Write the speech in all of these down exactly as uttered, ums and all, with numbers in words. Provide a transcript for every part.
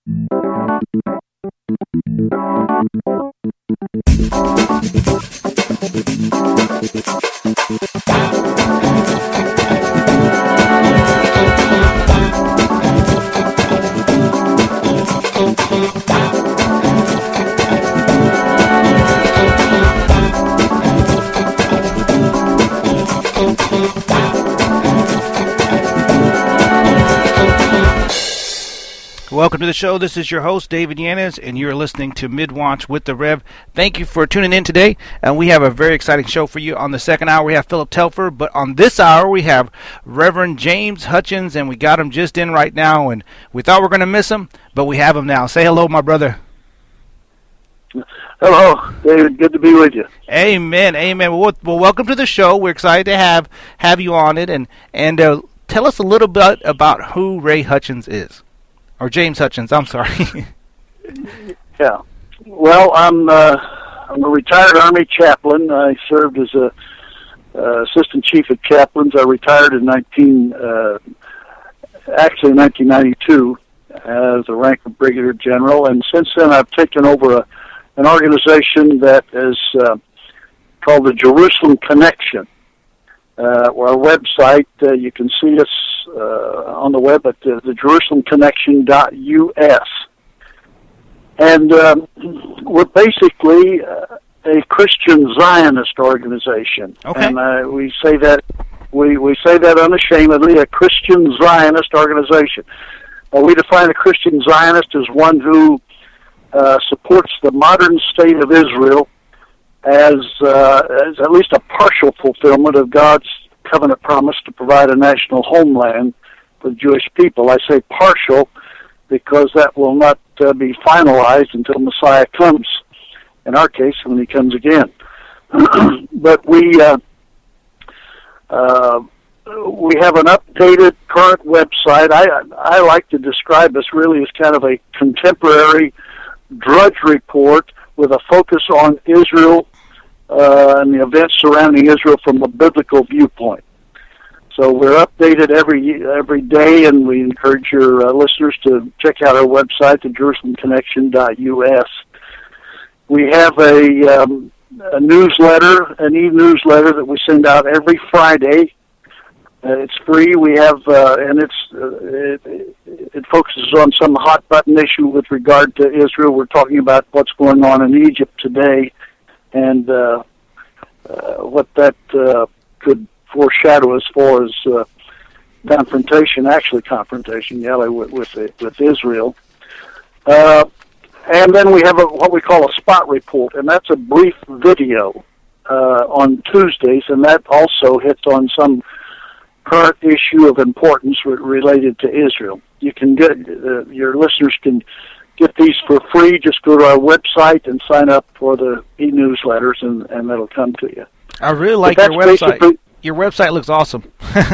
Welcome to the show. This is your host, David Yanez, and you're listening to Mid-Watch with the Rev. Thank you for tuning in today. And we have a very exciting show for you. On the second hour, we have Philip Telfer, but on this hour, we have Reverend James Hutchins, and we got him just in right now, and we thought we were going to miss him, but we have him now. Say hello, my brother. Hello, David. Good to be with you. Amen. Amen. Well, well welcome to the show. We're excited to have have you on it, and, and uh, tell us a little bit about who Ray Hutchins is. Or James Hutchins, I'm sorry. Yeah. Well, I'm uh, I'm a retired Army chaplain. I served as a uh, assistant chief of chaplains. I retired in nineteen uh, actually nineteen ninety-two as a rank of brigadier general, and since then I've taken over a, an organization that is uh, called the Jerusalem Connection. Uh, our website, uh, you can see us uh, on the web at uh, the jerusalem connection dot U S. And um, we're basically uh, a Christian Zionist organization. Okay. And uh, we say that we, we say that unashamedly, a Christian Zionist organization. Uh, we define a Christian Zionist as one who uh, supports the modern state of Israel as, uh, as at least a partial fulfillment of God's covenant promise to provide a national homeland for the Jewish people. I say partial because that will not uh, be finalized until Messiah comes, in our case, when he comes again. But we uh, uh, we have an updated, current website. I, I like to describe this really as kind of a contemporary Drudge Report with a focus on Israel uh, and the events surrounding Israel from a biblical viewpoint. So we're updated every every day, and we encourage your uh, listeners to check out our website, the jerusalem connection dot U S. We have a, um, a newsletter, an e-newsletter that we send out every Friday. Uh, it's free. We have, uh, and it's uh, it, it focuses on some hot button issue with regard to Israel. We're talking about what's going on in Egypt today, and uh, uh, what that uh, could foreshadow as far as uh, confrontation, actually confrontation, yeah, with with, with Israel. Uh, and then we have a, what we call a spot report, and that's a brief video uh, on Tuesdays, and that also hits on some current issue of importance re- related to Israel. You can get, uh, your listeners can get these for free. Just go to our website and sign up for the e-newsletters, and, and that'll come to you. I really like your website. Your website looks awesome.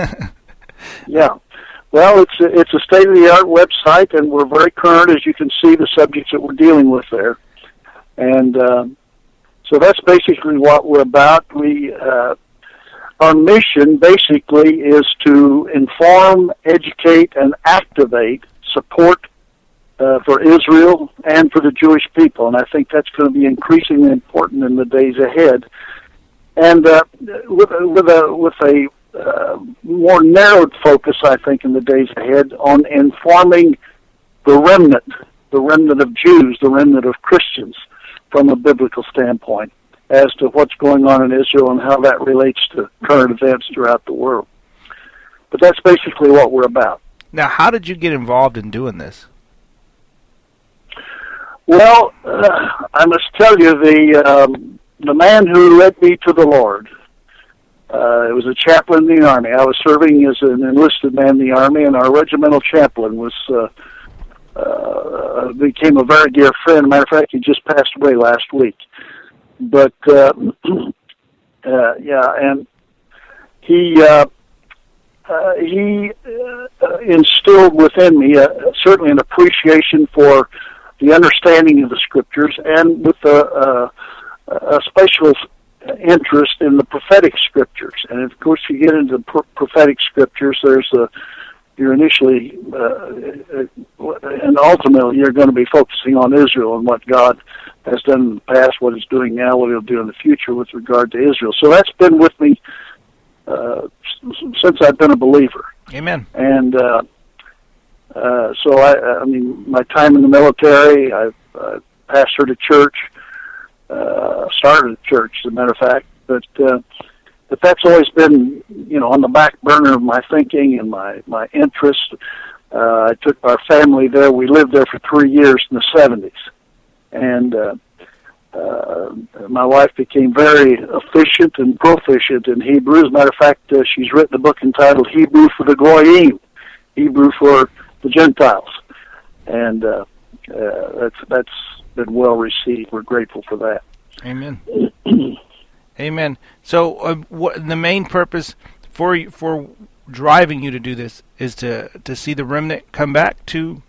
Yeah. Well, it's a, it's a state-of-the-art website, and we're very current, as you can see, the subjects that we're dealing with there. And uh, so that's basically what we're about. We uh, Our mission, basically, is to inform, educate, and activate support uh, for Israel and for the Jewish people. And I think that's going to be increasingly important in the days ahead. And uh, with, with a, with a uh, more narrowed focus, I think, in the days ahead on informing the remnant, the remnant of Jews, the remnant of Christians, from a biblical standpoint, as to what's going on in Israel and how that relates to current events throughout the world. But that's basically what we're about. Now, how did you get involved in doing this? Well, uh, I must tell you, the um, the man who led me to the Lord, uh, it was a chaplain in the Army. I was serving as an enlisted man in the Army, and our regimental chaplain was uh, uh, became a very dear friend. As a matter of fact, he just passed away last week. But, uh, uh, yeah, and he uh, uh, he uh, instilled within me uh, certainly an appreciation for the understanding of the Scriptures, and with a, a, a special interest in the prophetic Scriptures. And, of course, you get into the pro- prophetic Scriptures, there's a you're initially uh, and ultimately you're going to be focusing on Israel and what God has done in the past, what He's doing now, what He'll do in the future with regard to Israel. So that's been with me uh, since I've been a believer. Amen. And uh, uh, so I, I mean, my time in the military, I've uh, pastored a church, uh, started a church, as a matter of fact, but. Uh, But that's always been, you know, on the back burner of my thinking and my, my interest. Uh, I took our family there. We lived there for three years in the seventies. And uh, uh, my wife became very efficient and proficient in Hebrew. As a matter of fact, uh, she's written a book entitled Hebrew for the Goyim, Hebrew for the Gentiles. And uh, uh, that's that's been well received. We're grateful for that. Amen. Amen. So, uh, what the main purpose for you, for driving you to do this is to, to see the remnant come back to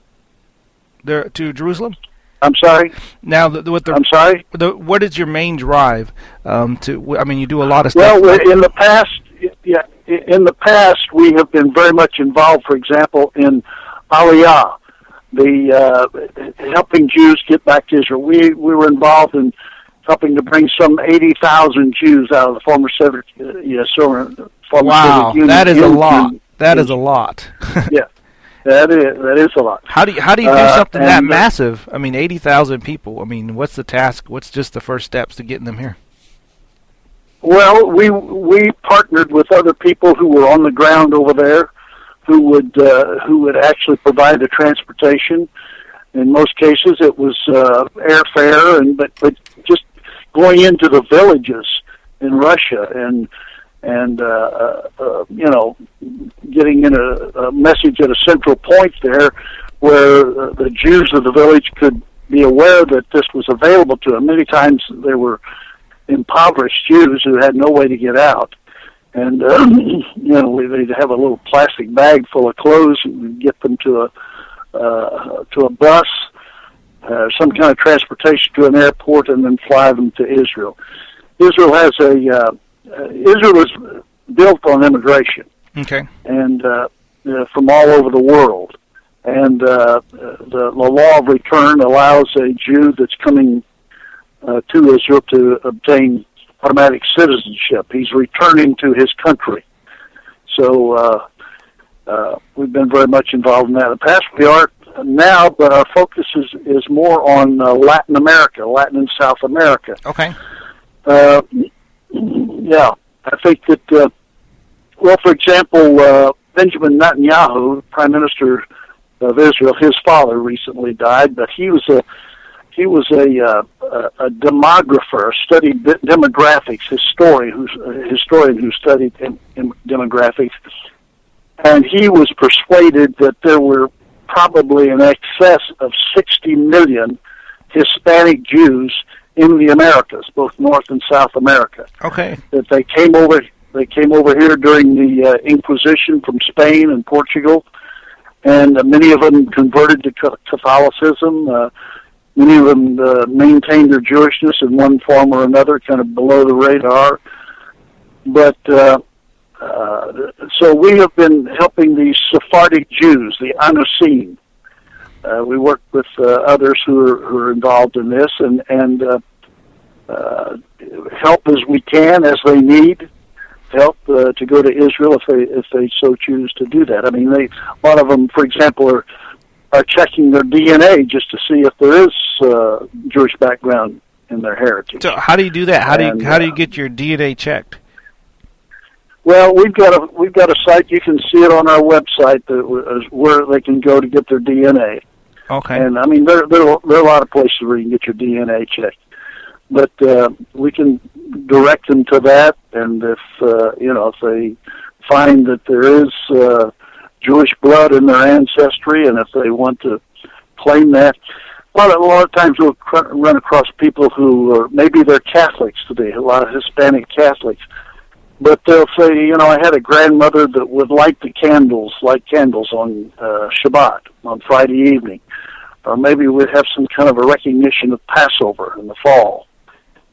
the to Jerusalem? I'm sorry. Now, the, what the I'm sorry. The, what is your main drive? Um, to I mean, you do a lot of stuff. Well, in the past, yeah, in the past, we have been very much involved. For example, in Aliyah, the uh, helping Jews get back to Israel. We we were involved in helping to bring some eighty thousand Jews out of the former Soviet, uh, yeah, former wow, Soviet Union. That is a lot. In, that is a lot. Yeah, that is that is a lot. How do you how do you do uh, something that uh, massive? I mean, eighty thousand people. I mean, what's the task? What's just the first steps to getting them here? Well, we we partnered with other people who were on the ground over there, who would uh, who would actually provide the transportation. In most cases, it was uh, airfare, and but but just going into the villages in Russia and and uh, uh, you know, getting in a, a message at a central point there, where uh, the Jews of the village could be aware that this was available to them. Many times they were impoverished Jews who had no way to get out, and uh, you know, they'd have a little plastic bag full of clothes and get them to a uh, to a bus. Uh, some kind of transportation to an airport, and then fly them to Israel. Israel has a uh, uh, Israel is built on immigration, okay, and uh, uh, from all over the world. And uh, the, the law of return allows a Jew that's coming uh, to Israel to obtain automatic citizenship. He's returning to his country. So uh, uh, we've been very much involved in that in the past. We are now, but our focus is, is more on uh, Latin America, Latin and South America. Okay. Uh, yeah, I think that, uh, well, for example, uh, Benjamin Netanyahu, Prime Minister of Israel, his father recently died, but he was a he was a uh, a, a demographer, studied demographics, historian who's a historian who studied dem- demographics, and he was persuaded that there were probably in excess of sixty million Hispanic Jews in the Americas, both North and South America. Okay. That they came over, they came over here during the uh, Inquisition from Spain and Portugal, and uh, many of them converted to Catholicism. Uh, many of them uh, maintained their Jewishness in one form or another, kind of below the radar. But uh, Uh, so we have been helping these Sephardic Jews, the Anusim. Uh, we work with uh, others who are, who are involved in this, and and uh, uh, help as we can as they need help uh, to go to Israel if they if they so choose to do that. I mean, they a lot of them, for example, are are checking their D N A just to see if there is uh, Jewish background in their heritage. So how do you do that? How do you and, how do you uh, get your D N A checked? Well, we've got a we've got a site. You can see it on our website that is where they can go to get their D N A. Okay. And I mean, there there are, there are a lot of places where you can get your D N A checked, but uh, we can direct them to that. And if uh, you know, if they find that there is uh, Jewish blood in their ancestry, and if they want to claim that, a lot of a lot of times we'll run across people who are, maybe they're Catholics today. A lot of Hispanic Catholics. But they'll say, you know, I had a grandmother that would light the candles, light candles on uh, Shabbat, on Friday evening. Or maybe we'd have some kind of a recognition of Passover in the fall.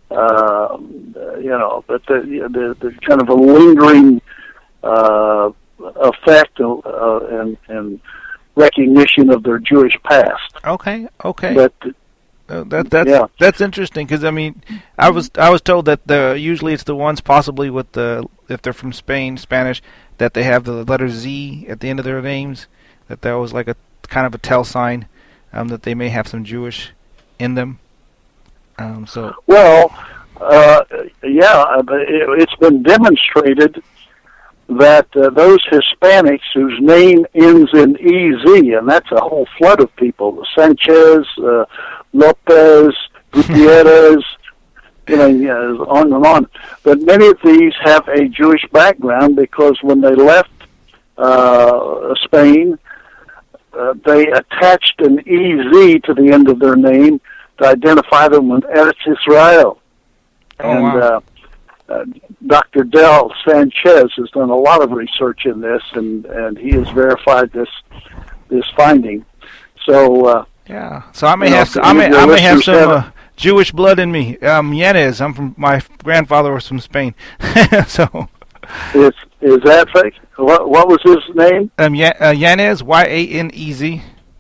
Uh, you know, but the, the, the kind of a lingering uh, effect uh, and, and recognition of their Jewish past. Okay, okay. But Uh, that that's yeah. that's interesting because I mean, I was I was told that the usually it's the ones possibly with the if they're from Spain Spanish that they have the letter Z at the end of their names, that that was like a kind of a tell sign um, that they may have some Jewish in them. Um, so well, uh, yeah, it, it's been demonstrated that uh, those Hispanics whose name ends in E Z, and that's a whole flood of people, Sanchez, uh, Lopez, Gutierrez, you know, yeah, on and on. But many of these have a Jewish background because when they left uh, Spain, uh, they attached an E Z to the end of their name to identify them with Eretz Israel. Oh, and wow. uh, uh, Doctor Del Sanchez has done a lot of research in this, and, and he has verified this this finding. So uh, yeah, so I may you know, have some, I may your I may have listeners some have- uh, Jewish blood in me. Um, Yanez, I'm from my grandfather was from Spain, so is is that fake? What what was his name? um, Ya- uh, Yanez, Y A N E Z.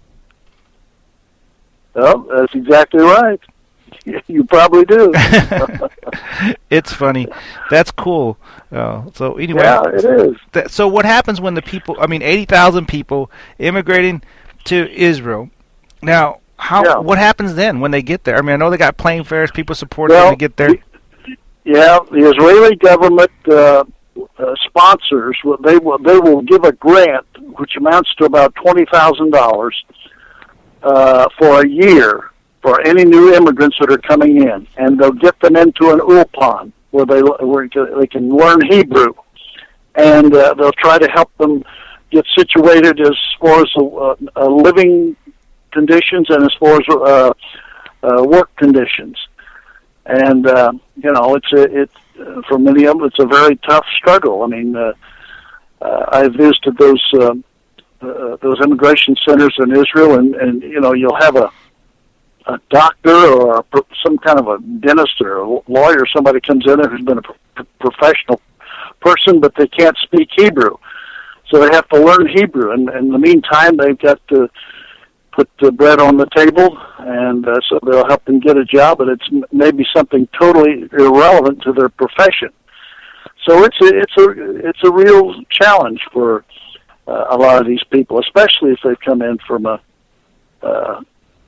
Oh, that's exactly right. You probably do. It's funny. That's cool. Uh, so anyway, Yeah, it is. th- so what happens when the people? I mean, eighty thousand people immigrating to Israel. Now, how? Yeah. What happens then when they get there? I mean, I know they got plane fares, people supporting Well, them to get there. Yeah, the Israeli government uh, uh, sponsors. Well, they will they will give a grant which amounts to about twenty thousand dollars uh, for a year for any new immigrants that are coming in, and they'll get them into an ulpan where they where they can learn Hebrew, and uh, they'll try to help them get situated as far as uh, uh, living conditions and as far as uh, uh, work conditions. And uh, you know, it's a, it's uh, for many of them, it's a very tough struggle. I mean, uh, uh, I visited those uh, uh, those immigration centers in Israel, and, and you know, you'll have a a doctor or a, pro- some kind of a dentist or a lawyer, somebody comes in there who's been a pro- professional person, but they can't speak Hebrew, so they have to learn Hebrew. And, and in the meantime, they've got to put the bread on the table, and uh, so they'll help them get a job, but it's m- maybe something totally irrelevant to their profession. So it's a, it's a it's a real challenge for uh, a lot of these people, especially if they've come in from a uh,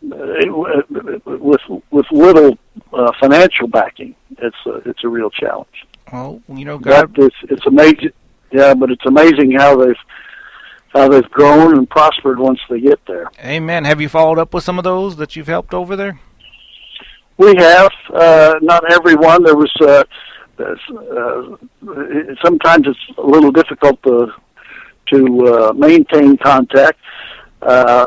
with with little uh, financial backing. It's a, it's a real challenge. Well, you know, God. But it's it's amazing, yeah. But it's amazing how they've how they've grown and prospered once they get there. Amen. Have you followed up with some of those that you've helped over there? We have uh, not everyone. There was uh, uh, sometimes it's a little difficult to to uh, maintain contact. Uh,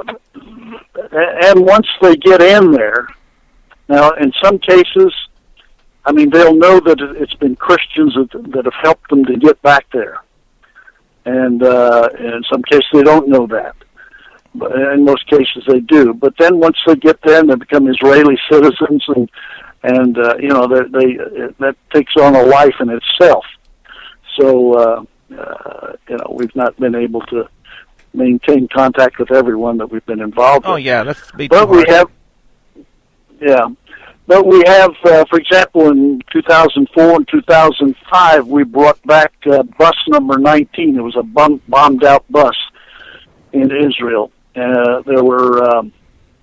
and once they get in there, now in some cases, I mean, they'll know that it's been Christians that, that have helped them to get back there. And uh, in some cases, they don't know that. But in most cases, they do. But then once they get there and they become Israeli citizens, and and uh, you know, they, they that takes on a life in itself. So uh, uh, you know, we've not been able to maintain contact with everyone that we've been involved Oh with. yeah, that's be too But we hard. have, yeah. But we have, uh, for example, in two thousand four and two thousand five, we brought back uh, bus number nineteen. It was a bom- bombed-out bus in Israel. Uh, there were um,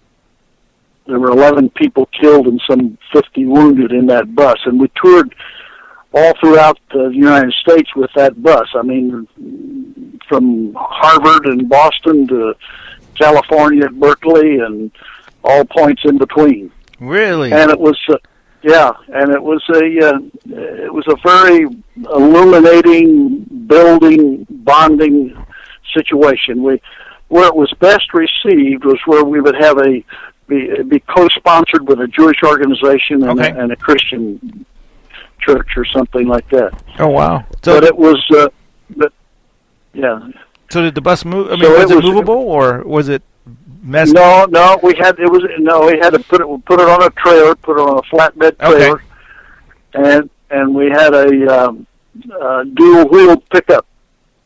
there were eleven people killed and some fifty wounded in that bus, and we toured all throughout the United States with that bus. I mean, from Harvard and Boston to California at Berkeley and all points in between. Really? And it was, uh, yeah, and it was a, uh, it was a very illuminating, building, bonding situation. We, where it was best received was where we would have a be, be co-sponsored with a Jewish organization and, Okay. a, and a Christian church or something like that. Oh wow. So But it was, uh, but yeah. so did the bus move? I mean, So was it it was- movable or was it messed? No, no, we had it was no, we had to put it put it on a trailer, put it on a flatbed trailer, Okay. and and we had a um, uh, dual wheel pickup,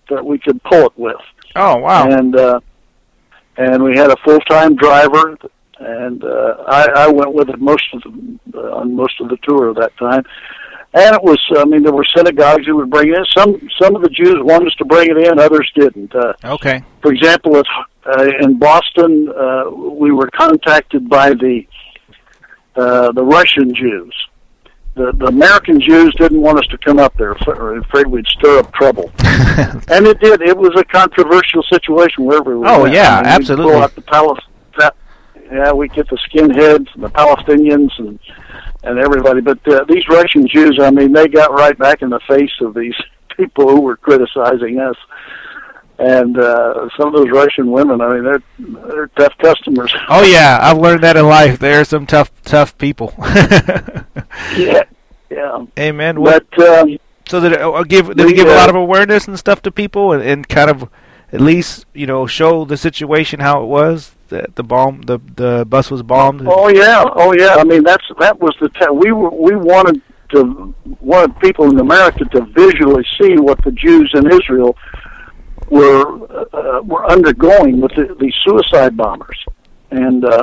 that we could pull it with. Oh, wow. And uh, and we had a full-time driver, and uh, I, I went with it most of the, uh, on most of the tour of that time. And it was, I mean, there were synagogues who would bring it in. Some some of the Jews wanted us to bring it in, others didn't. Uh, okay. For example, at, uh, in Boston, uh, we were contacted by the uh, the Russian Jews. The, the American Jews didn't want us to come up there, afraid we'd stir up trouble. And it did. It was a controversial situation wherever we were. Oh, yeah, I mean, absolutely. We'd pull out the Palis- yeah, we get the skinheads and the Palestinians and and everybody. But uh, these Russian Jews, I mean, they got right back in the face of these people who were criticizing us. And uh, some of those Russian women, I mean, they're they're tough customers. Oh yeah, I've learned that in life. There are some tough tough people. yeah, yeah. Amen. But um, so did it uh, give did we, it give uh, a lot of awareness and stuff to people, and, and kind of at least you know show the situation how it was that the bomb the the bus was bombed. Oh yeah, oh yeah. I mean, that's that was the te- we were we wanted to wanted people in America to visually see what the Jews in Israel were uh, were undergoing with the, these suicide bombers, and uh,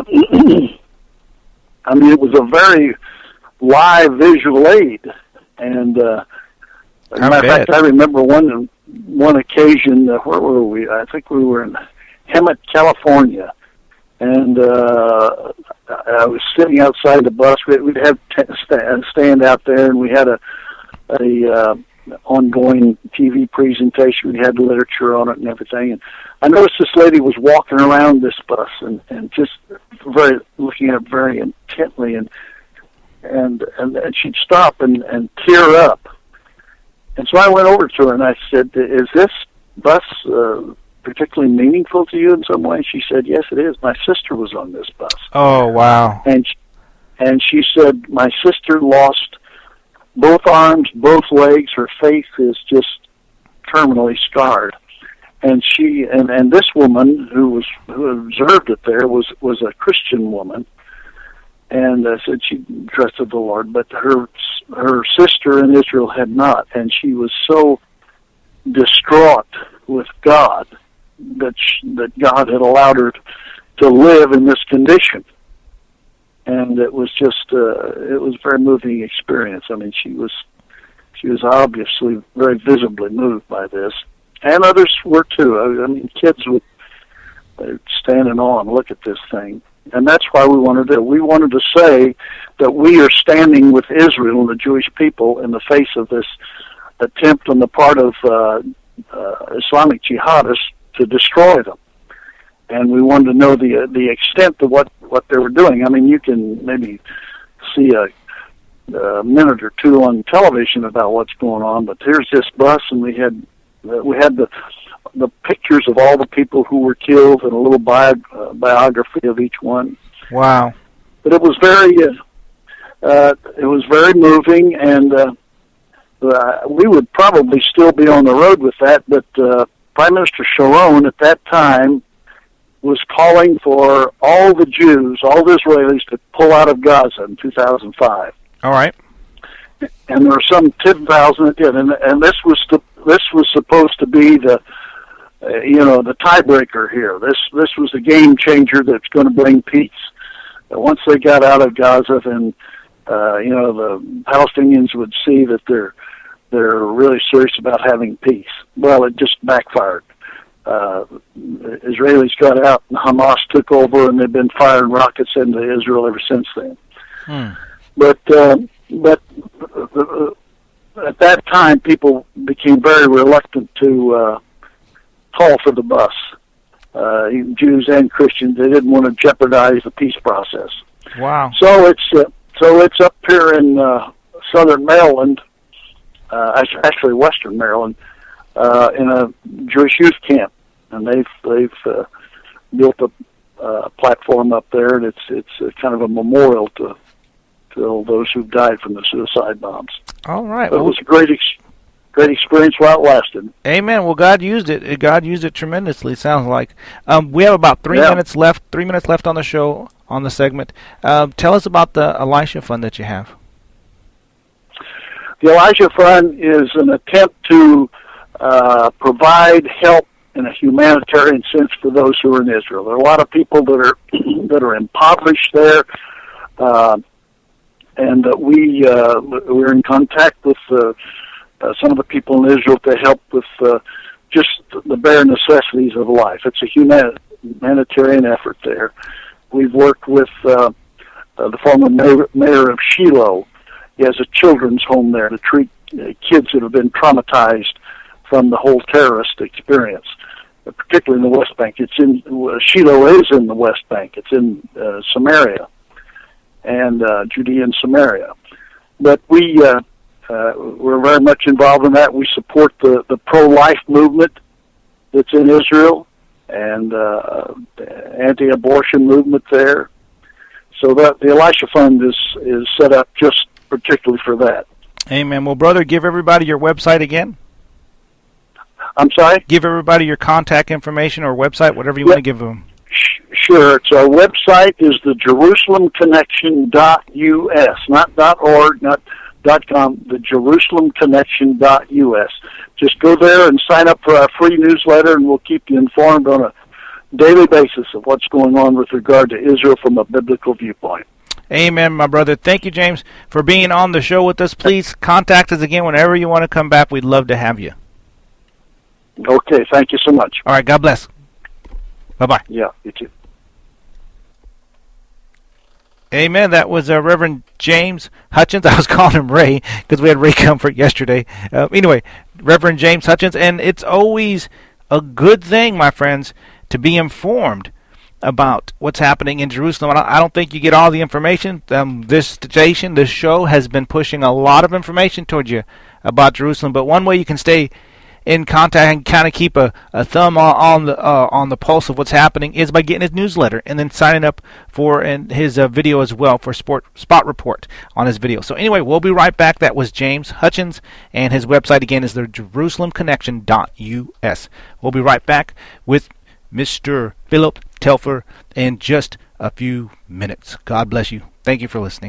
I mean it was a very live visual aid. And uh, as a matter of fact, I remember one one occasion. Uh, where were we? I think we were in Hemet, California, and uh, I was sitting outside the bus. We'd have t- stand, stand out there, and we had a a uh, ongoing T V presentation. We had literature on it and everything. And I noticed this lady was walking around this bus and, and just very looking at it very intently, and and and, and she'd stop and, and tear up. And so I went over to her and I said, "Is this bus uh, particularly meaningful to you in some way?" She said, "Yes, it is. My sister was on this bus." Oh, wow. And she, and she said, "My sister lost both arms, both legs. Her face is just terminally scarred." And she and, and this woman who was who observed it there was was a Christian woman, and uh, said she trusted the Lord, but her her sister in Israel had not, and she was so distraught with God that she, that God had allowed her to live in this condition. And it was just, uh, it was a very moving experience. I mean, she was, she was obviously very visibly moved by this, and others were too. I, I mean, kids would they'd stand in awe and look at this thing, and that's why we wanted to. We wanted to say that we are standing with Israel and the Jewish people in the face of this attempt on the part of uh, uh, Islamic jihadists to destroy them. And we wanted to know the uh, the extent of what, what they were doing. I mean, you can maybe see a, a minute or two on television about what's going on, but here's this bus, and we had uh, we had the the pictures of all the people who were killed and a little bio, uh, biography of each one. Wow! But it was very uh, uh, it was very moving, and uh, uh, we would probably still be on the road with that. But uh, Prime Minister Sharon at that time was calling for all the Jews, all the Israelis, to pull out of Gaza in two thousand five. All right. And there were some ten thousand that did, and and this was the, this was supposed to be the uh, you know the tiebreaker here. This this was the game changer that's going to bring peace. Uh, once they got out of Gaza, then uh, you know the Palestinians would see that they're they're really serious about having peace. Well, it just backfired. Uh, Israelis got out and Hamas took over, and they've been firing rockets into Israel ever since then. Hmm. But uh, but uh, at that time, people became very reluctant to uh, call for the bus. Uh, Jews and Christians, they didn't want to jeopardize the peace process. Wow! So it's uh, so it's up here in uh, southern Maryland, uh, actually western Maryland, uh, in a Jewish youth camp. And they've they've uh, built a uh, platform up there, and it's it's a kind of a memorial to to all those who died from the suicide bombs. All right, but well, it was a great ex- great experience while it lasted. Amen. Well, God used it. God used it tremendously. Sounds like. Um, we have about three yeah. minutes left. Three minutes left on the show on the segment. Uh, tell us about the Elisha Fund that you have. The Elisha Fund is an attempt to uh, provide help in a humanitarian sense for those who are in Israel. There are a lot of people that are that are impoverished there, uh, and uh, we uh, we're in contact with uh, uh, some of the people in Israel to help with uh, just the bare necessities of life. It's a human, humanitarian effort there. We've worked with uh, uh, the former mayor, mayor of Shiloh. He has a children's home there to treat uh, kids that have been traumatized from the whole terrorist experience, uh, particularly in the West Bank. It's in uh, Shiloh is in the West Bank. It's in uh, Samaria and uh, Judea and Samaria. But we uh, uh, we're very much involved in that. We support the, the pro-life movement that's in Israel and uh, the anti-abortion movement there. So that the Elisha Fund is is set up just particularly for that. Amen. Well, brother, give everybody your website again. I'm sorry? Give everybody your contact information or website, whatever you Yep. want to give them. Sure. It's our website is the Jerusalem Connection dot U S, not .org, not .com, the Jerusalem Connection dot U S. Just go there and sign up for our free newsletter, and we'll keep you informed on a daily basis of what's going on with regard to Israel from a biblical viewpoint. Amen, my brother. Thank you, James, for being on the show with us. Please contact us again whenever you want to come back. We'd love to have you. Okay, thank you so much. All right, God bless. Bye-bye. Yeah, you too. Amen. That was uh, Reverend James Hutchins. I was calling him Ray because we had Ray Comfort yesterday. Uh, anyway, Reverend James Hutchins. And it's always a good thing, my friends, to be informed about what's happening in Jerusalem. I don't, I don't think you get all the information. Um, this station, this show, has been pushing a lot of information towards you about Jerusalem. But one way you can stay in contact and kind of keep a, a thumb on, on the uh, on the pulse of what's happening is by getting his newsletter and then signing up for and his uh, video as well for sport spot report on his video. So anyway, we'll be right back. That was James Hutchins, and his website again is the Jerusalem Connection dot U S. We'll be right back with Mister Philip Telfer in just a few minutes. God bless you. Thank you for listening.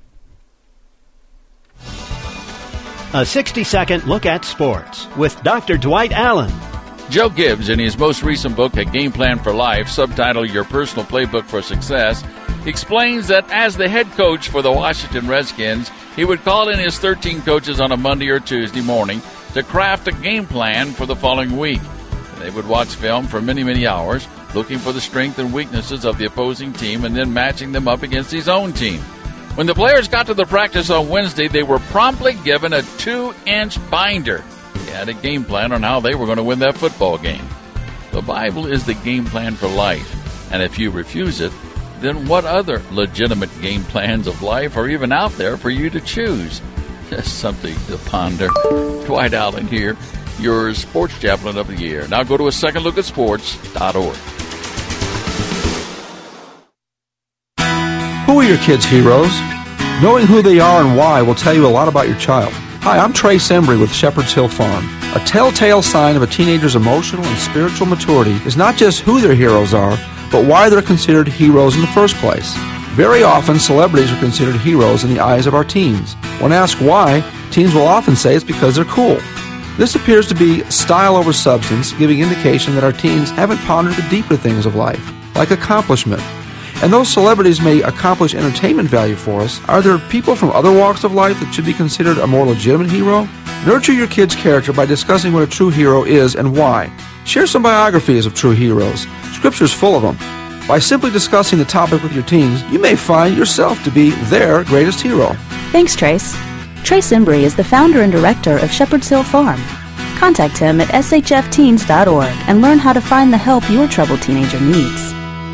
A sixty-second look at sports with Doctor Dwight Allen. Joe Gibbs, in his most recent book, A Game Plan for Life, subtitled Your Personal Playbook for Success, explains that as the head coach for the Washington Redskins, he would call in his thirteen coaches on a Monday or Tuesday morning to craft a game plan for the following week. They would watch film for many, many hours, looking for the strengths and weaknesses of the opposing team and then matching them up against his own team. When the players got to the practice on Wednesday, they were promptly given a two-inch binder. They had a game plan on how they were going to win that football game. The Bible is the game plan for life, and if you refuse it, then what other legitimate game plans of life are even out there for you to choose? Just something to ponder. Dwight Allen here, your sports chaplain of the year. Now go to a second look at sports dot org. Who are your kids' heroes? Knowing who they are and why will tell you a lot about your child. Hi, I'm Trace Embry with Shepherd's Hill Farm. A telltale sign of a teenager's emotional and spiritual maturity is not just who their heroes are, but why they're considered heroes in the first place. Very often, celebrities are considered heroes in the eyes of our teens. When asked why, teens will often say it's because they're cool. This appears to be style over substance, giving indication that our teens haven't pondered the deeper things of life, like accomplishment. And those celebrities may accomplish entertainment value for us, are there people from other walks of life that should be considered a more legitimate hero? Nurture your kid's character by discussing what a true hero is and why. Share some biographies of true heroes. Scripture's full of them. By simply discussing the topic with your teens, you may find yourself to be their greatest hero. Thanks, Trace. Trace Embry is the founder and director of Shepherd's Hill Farm. Contact him at S H F teens dot org and learn how to find the help your troubled teenager needs.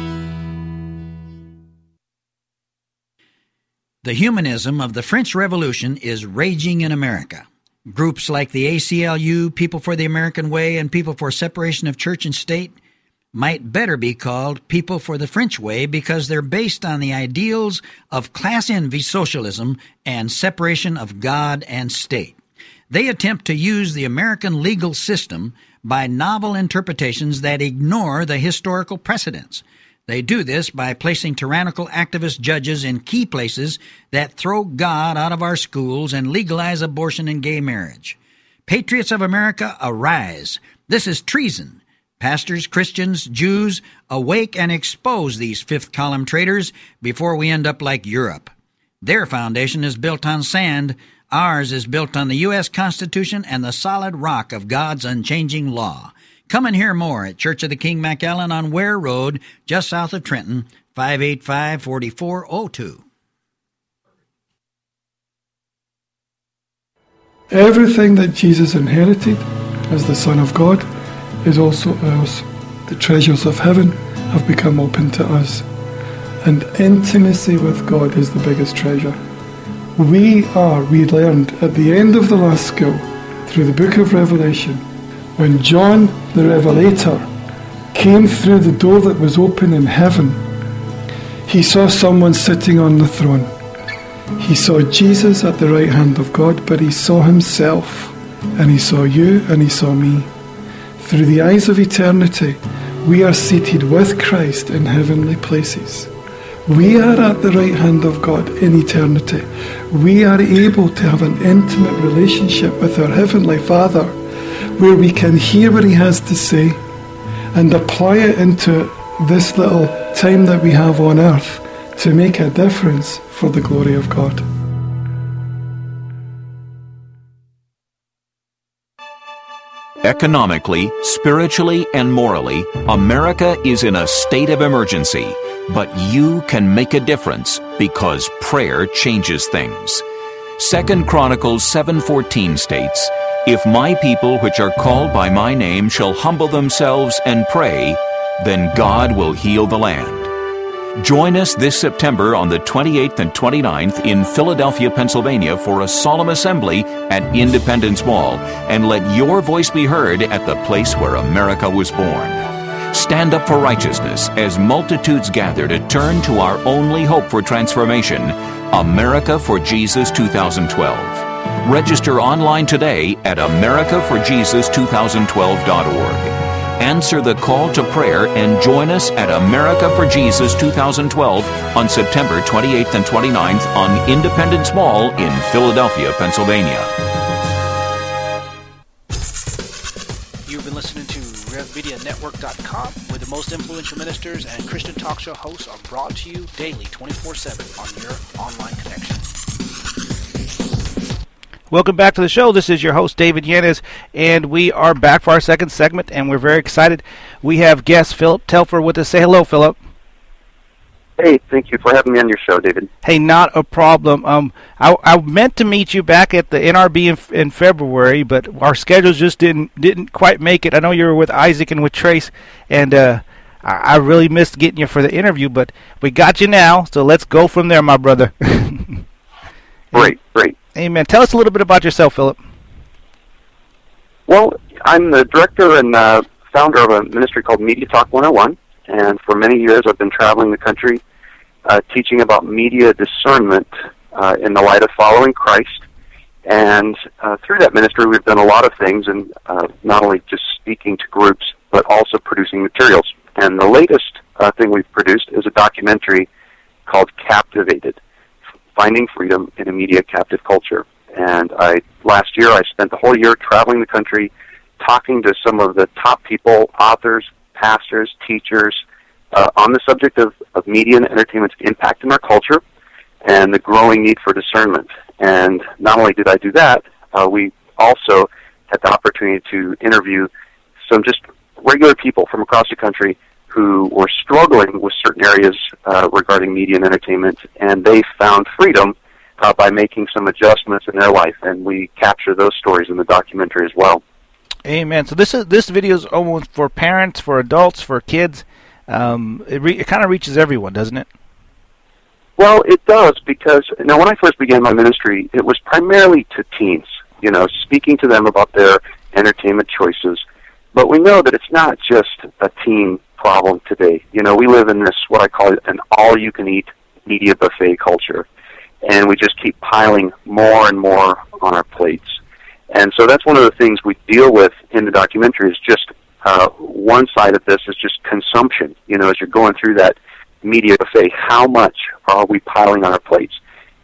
The humanism of the French Revolution is raging in America. Groups like the A C L U, People for the American Way, and People for Separation of Church and State might better be called People for the French Way because they're based on the ideals of class envy socialism and separation of God and state. They attempt to use the American legal system by novel interpretations that ignore the historical precedents. They do this by placing tyrannical activist judges in key places that throw God out of our schools and legalize abortion and gay marriage. Patriots of America, arise. This is treason. Pastors, Christians, Jews, awake and expose these fifth-column traitors before we end up like Europe. Their foundation is built on sand. Ours is built on the U S Constitution and the solid rock of God's unchanging law. Come and hear more at Church of the King McAllen on Ware Road, just south of Trenton, five eight five, four four zero two. Everything that Jesus inherited as the Son of God is also ours. The treasures of heaven have become open to us. And intimacy with God is the biggest treasure. We are, we learned at the end of the last school, through the book of Revelation, when John the Revelator came through the door that was open in heaven, he saw someone sitting on the throne. He saw Jesus at the right hand of God, but he saw himself, and he saw you, and he saw me. Through the eyes of eternity, we are seated with Christ in heavenly places. We are at the right hand of God in eternity. We are able to have an intimate relationship with our Heavenly Father, where we can hear what he has to say and apply it into this little time that we have on earth to make a difference for the glory of God. Economically, spiritually, and morally, America is in a state of emergency. But you can make a difference because prayer changes things. Second Chronicles seven fourteen states, "If my people which are called by my name shall humble themselves and pray, then God will heal the land." Join us this September on the twenty-eighth and twenty-ninth in Philadelphia, Pennsylvania for a solemn assembly at Independence Mall, and let your voice be heard at the place where America was born. Stand up for righteousness as multitudes gather to turn to our only hope for transformation, America for Jesus twenty twelve. Register online today at america for jesus twenty twelve dot org. Answer the call to prayer and join us at America for Jesus twenty twelve on September twenty-eighth and twenty-ninth on Independence Mall in Philadelphia, Pennsylvania. You've been listening to rev media network dot com, where the most influential ministers and Christian talk show hosts are brought to you daily twenty-four seven on your online connection. Welcome back to the show. This is your host, David Yanez, and we are back for our second segment, and we're very excited. We have guest Philip Telfer with us. Say hello, Philip. Hey, thank you for having me on your show, David. Hey, not a problem. Um, I, I meant to meet you back at the N R B in, in February, but our schedules just didn't didn't quite make it. I know you were with Isaac and with Trace, and uh, I, I really missed getting you for the interview, but we got you now, so let's go from there, my brother. Great, great. Amen. Tell us a little bit about yourself, Philip. Well, I'm the director and uh, founder of a ministry called Media Talk one oh one, and for many years I've been traveling the country uh, teaching about media discernment uh, in the light of following Christ. And uh, through that ministry we've done a lot of things, and uh, not only just speaking to groups, but also producing materials. And the latest uh, thing we've produced is a documentary called Captivated, Finding Freedom in a Media Captive Culture. And I last year I spent the whole year traveling the country, talking to some of the top people, authors, pastors, teachers, uh, on the subject of, of media and entertainment's impact in our culture and the growing need for discernment. And not only did I do that, uh, we also had the opportunity to interview some just regular people from across the country who were struggling with certain areas uh, regarding media and entertainment, and they found freedom uh, by making some adjustments in their life, and we capture those stories in the documentary as well. Amen. So this is this video is almost for parents, for adults, for kids. Um, it re- it kind of reaches everyone, doesn't it? Well, it does, because you know, when I first began my ministry, it was primarily to teens, you know, speaking to them about their entertainment choices. But we know that it's not just a teen problem today. You know, we live in this, what I call an all-you-can-eat media buffet culture, and we just keep piling more and more on our plates. And so that's one of the things we deal with in the documentary is just uh, one side of this is just consumption. You know, as you're going through that media buffet, how much are we piling on our plates?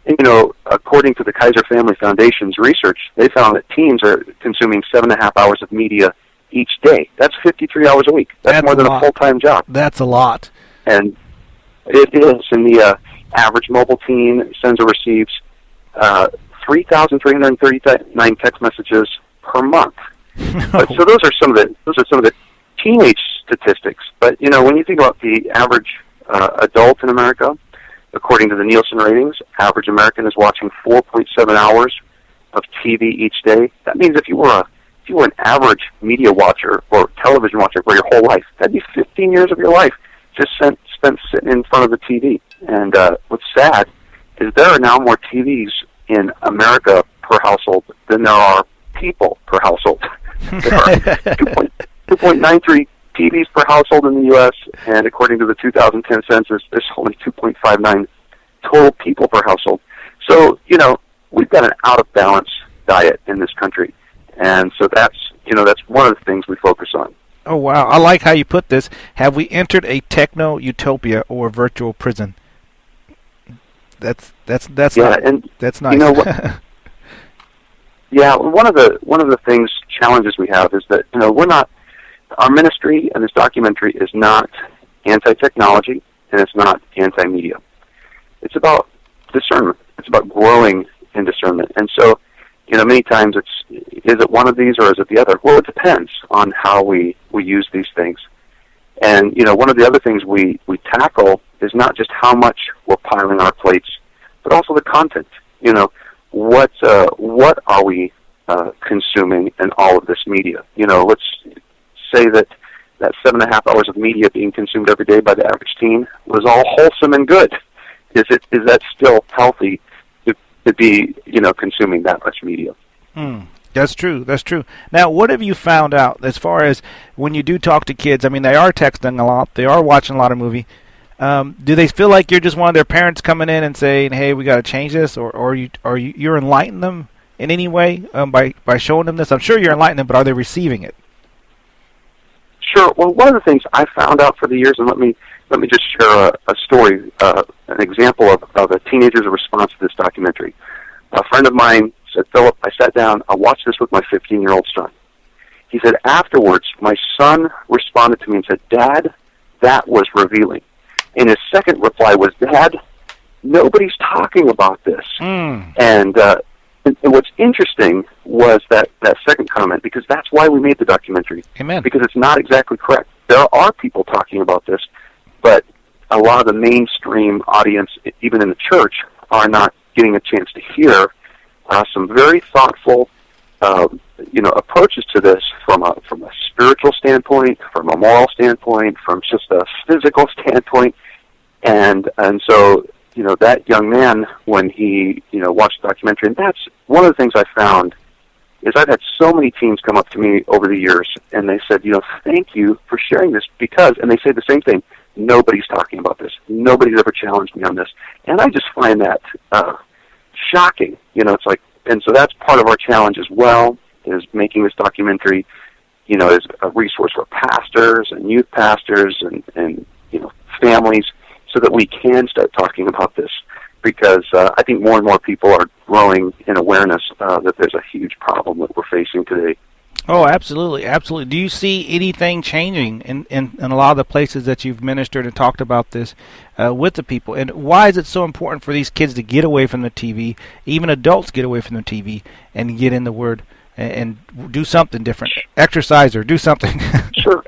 you know, according to the Kaiser Family Foundation's research, they found that teens are consuming seven and a half hours of media each day. That's fifty-three hours a week. That's, That's more than a, a full-time job. That's a lot. And it is. And the uh, average mobile teen sends or receives uh, three thousand three hundred thirty-nine text messages per month. But, so those are some of the those are some of the teenage statistics. But you know, when you think about the average uh, adult in America, according to the Nielsen ratings, average American is watching four point seven hours of T V each day. That means if you were a if you were an average media watcher or television watcher for your whole life, that'd be fifteen years of your life just spent spent sitting in front of the T V. And uh, what's sad is there are now more T Vs in America per household than there are people per household. There are two point nine three T Vs per household in the U S, and according to the two thousand ten census, there's only two point five nine total people per household. So, you know, we've got an out-of-balance diet in this country, and so that's, you know, that's one of the things we focus on. Oh, wow. I like how you put this. Have we entered a techno-utopia or virtual prison? That's that's that's yeah, not, and that's nice. You know what? Yeah, one of the one of the things challenges we have is that, you know, we're not our ministry and this documentary is not anti-technology and it's not anti-media. It's about discernment. It's about growing in discernment. And so, you know, many times it's is it one of these or is it the other? Well, it depends on how we, we use these things. And, you know, one of the other things we, we tackle is not just how much we're piling our plates, but also the content. You know, what uh, what are we uh, consuming in all of this media? You know, let's say that that seven and a half hours of media being consumed every day by the average teen was all wholesome and good. Is it is that still healthy to, to be, you know, consuming that much media? Hmm. That's true. That's true. Now, what have you found out as far as when you do talk to kids? I mean, they are texting a lot. They are watching a lot of movie. Um, do they feel like you're just one of their parents coming in and saying, "Hey, we got to change this," or, or you, are you, you're enlightening them in any way um, by by showing them this? I'm sure you're enlightening them, but are they receiving it? Sure. Well, one of the things I found out for the years, and let me let me just share a, a story, uh, an example of, of a teenager's response to this documentary. A friend of mine said, "Philip, I sat down, I watched this with my fifteen-year-old son." He said, afterwards, my son responded to me and said, "Dad, that was revealing." And his second reply was, "Dad, nobody's talking about this." Mm. And, uh, and, and what's interesting was that, that second comment, because that's why we made the documentary. Amen. Because it's not exactly correct. There are people talking about this, but a lot of the mainstream audience, even in the church, are not getting a chance to hear uh, some very thoughtful, uh, you know, approaches to this from a from a spiritual standpoint, from a moral standpoint, from just a physical standpoint, and and so you know that young man, when he you know watched the documentary, and that's one of the things I found is I've had so many teens come up to me over the years, and they said, you know, "Thank you for sharing this," because, and they say the same thing, nobody's talking about this, nobody's ever challenged me on this, and I just find that uh, shocking. You know, it's like, and so that's part of our challenge as well, is making this documentary, you know, as a resource for pastors and youth pastors and, and you know, families, so that we can start talking about this. Because uh, I think more and more people are growing in awareness uh, that there's a huge problem that we're facing today. Oh, absolutely, absolutely. Do you see anything changing in, in, in a lot of the places that you've ministered and talked about this uh, with the people? And why is it so important for these kids to get away from the T V, even adults get away from the T V and get in the Word and, and do something different, exercise or do something? Sure.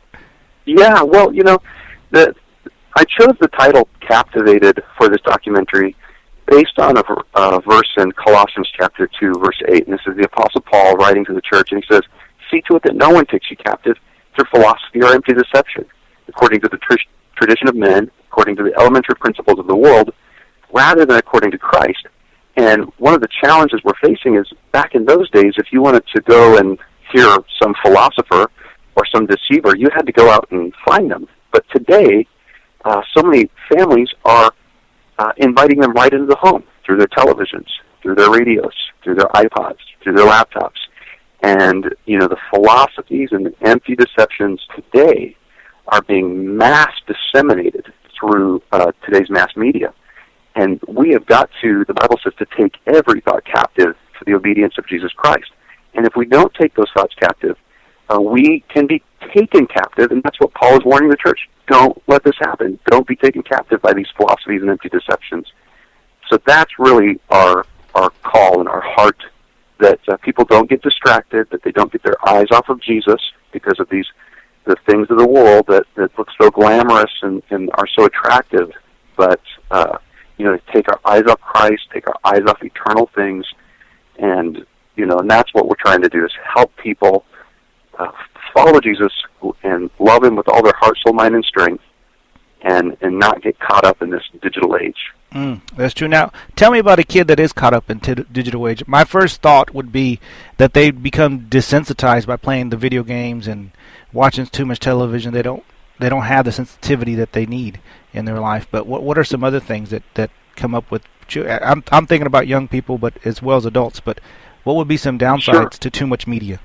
Yeah, well, you know, the, I chose the title Captivated for this documentary based on a, a verse in Colossians chapter two, verse eight, and this is the Apostle Paul writing to the church, and he says, "See to it that no one takes you captive through philosophy or empty deception, according to the tr- tradition of men, according to the elementary principles of the world, rather than according to Christ." And one of the challenges we're facing is, back in those days, if you wanted to go and hear some philosopher or some deceiver, you had to go out and find them. But today, uh, so many families are Uh, inviting them right into the home through their televisions, through their radios, through their iPods, through their laptops. And, you know, the philosophies and the empty deceptions today are being mass disseminated through uh, today's mass media. And we have got to, the Bible says, to take every thought captive to the obedience of Jesus Christ. And if we don't take those thoughts captive, uh, we can be taken captive, and that's what Paul is warning the church. Don't let this happen. Don't be taken captive by these philosophies and empty deceptions. So that's really our our call and our heart, that uh, people don't get distracted, that they don't get their eyes off of Jesus because of these the things of the world that, that look so glamorous and, and are so attractive, but uh, you know, take our eyes off Christ, take our eyes off eternal things, and you know, and that's what we're trying to do, is help people uh, follow Jesus and love Him with all their heart, soul, mind, and strength, and and not get caught up in this digital age. Mm, that's true. Now, tell me about a kid that is caught up in t- digital age. My first thought would be that they become desensitized by playing the video games and watching too much television. They don't they don't have the sensitivity that they need in their life. But what what are some other things that, that come up with? I'm I'm thinking about young people, but as well as adults. But what would be some downsides sure. to too much media?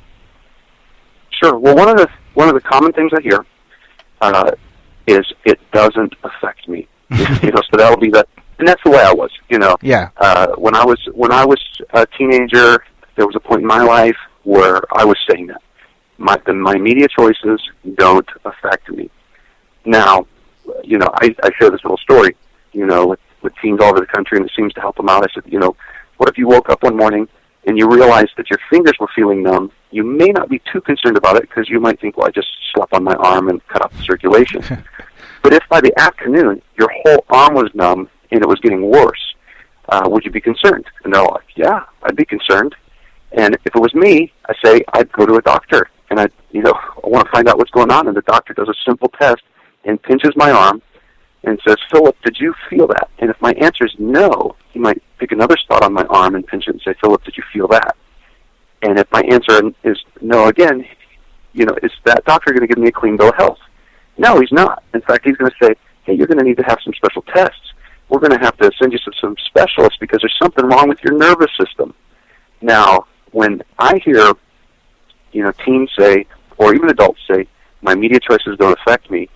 Sure. Well, one of the one of the common things I hear uh, is it doesn't affect me. You know, so that'll be the, and that's the way I was. You know, yeah. Uh, when I was when I was a teenager, there was a point in my life where I was saying that my the, my media choices don't affect me. Now, you know, I, I share this little story, you know, with, with teens all over the country, and it seems to help them out. I said, you know, what if you woke up one morning and you realized that your fingers were feeling numb? You may not be too concerned about it because you might think, well, I just slept on my arm and cut off the circulation. But if by the afternoon your whole arm was numb and it was getting worse, uh, would you be concerned? And they're like, yeah, I'd be concerned. And if it was me, I say I'd go to a doctor, and I, you know, I want to find out what's going on. And the doctor does a simple test and pinches my arm and says, Philip, did you feel that? And if my answer is no, he might pick another spot on my arm and pinch it and say, Philip, did you feel that? And if my answer is no again, you know, is that doctor going to give me a clean bill of health? No, he's not. In fact, he's going to say, hey, you're going to need to have some special tests. We're going to have to send you to some specialists because there's something wrong with your nervous system. Now, when I hear, you know, teens say, or even adults say, my media choices don't affect me,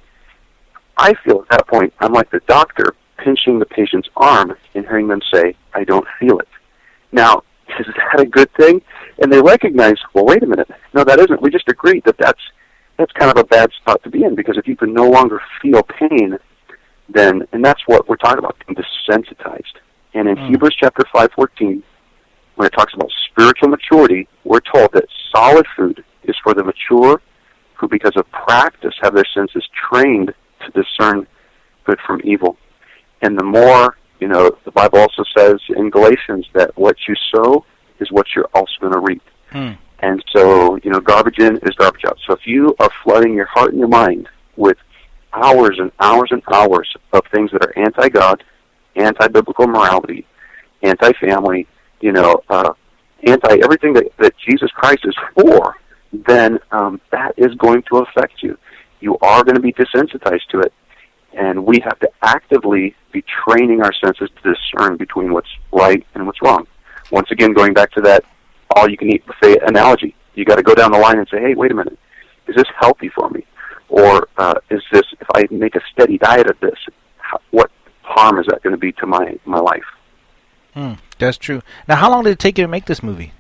I feel at that point I'm like the doctor pinching the patient's arm and hearing them say, I don't feel it. Now, is that a good thing? And they recognize, well, wait a minute. No, that isn't. We just agreed that that's, that's kind of a bad spot to be in, because if you can no longer feel pain, then, and that's what we're talking about, being desensitized. And in mm. Hebrews chapter five fourteen, when it talks about spiritual maturity, we're told that solid food is for the mature who, because of practice, have their senses trained to discern good from evil. And the more, you know, the Bible also says in Galatians that what you sow is what you're also going to reap. Mm. And so, you know, garbage in is garbage out. So if you are flooding your heart and your mind with hours and hours and hours of things that are anti-God, anti-biblical morality, anti-family, you know, uh, anti-everything that, that Jesus Christ is for, then um, that is going to affect you. You are going to be desensitized to it. And we have to actively be training our senses to discern between what's right and what's wrong. Once again, going back to that all-you-can-eat buffet analogy, you got to go down the line and say, hey, wait a minute, is this healthy for me? Or uh, is this, if I make a steady diet of this, how, what harm is that going to be to my, my life? Hmm, that's true. Now, how long did it take you to make this movie?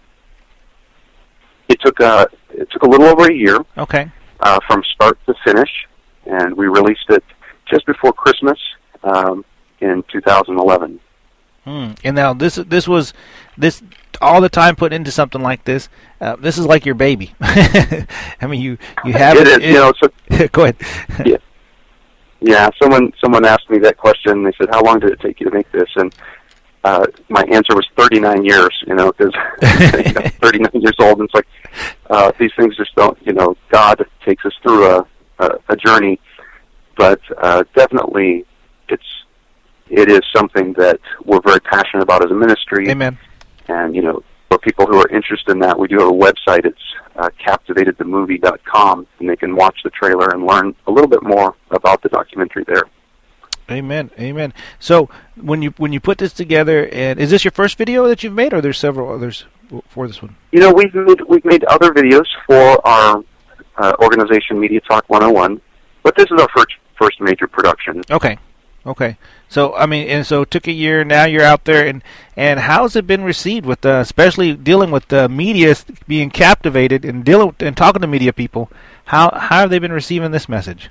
It took uh, it took a little over a year. Okay. Uh, from start to finish, and we released it just before Christmas um, in two thousand eleven. Hmm. And now this this was this all the time put into something like this. Uh, this is like your baby. I mean, you you have it. it, Is, it you know. So, go ahead. yeah. Yeah. Someone someone asked me that question. They said, "How long did it take you to make this?" And uh, my answer was thirty-nine years. You know, because you know, thirty-nine years old, and it's like uh, these things just don't. You know, God takes us through a a, a journey, but uh, definitely it's. It is something that we're very passionate about as a ministry. Amen. And, you know, for people who are interested in that, we do have a website. It's uh, captivated the movie dot com, and they can watch the trailer and learn a little bit more about the documentary there. Amen. Amen. So when you when you put this together, and is this your first video that you've made, or there's several others for this one? You know, we've made, we've made other videos for our uh, organization, Media Talk one oh one, but this is our first, first major production. Okay. Okay. So, I mean, and so it took a year, now you're out there, and, and how's it been received, with uh, especially dealing with the media being captivated and dealing and talking to media people? How, how have they been receiving this message?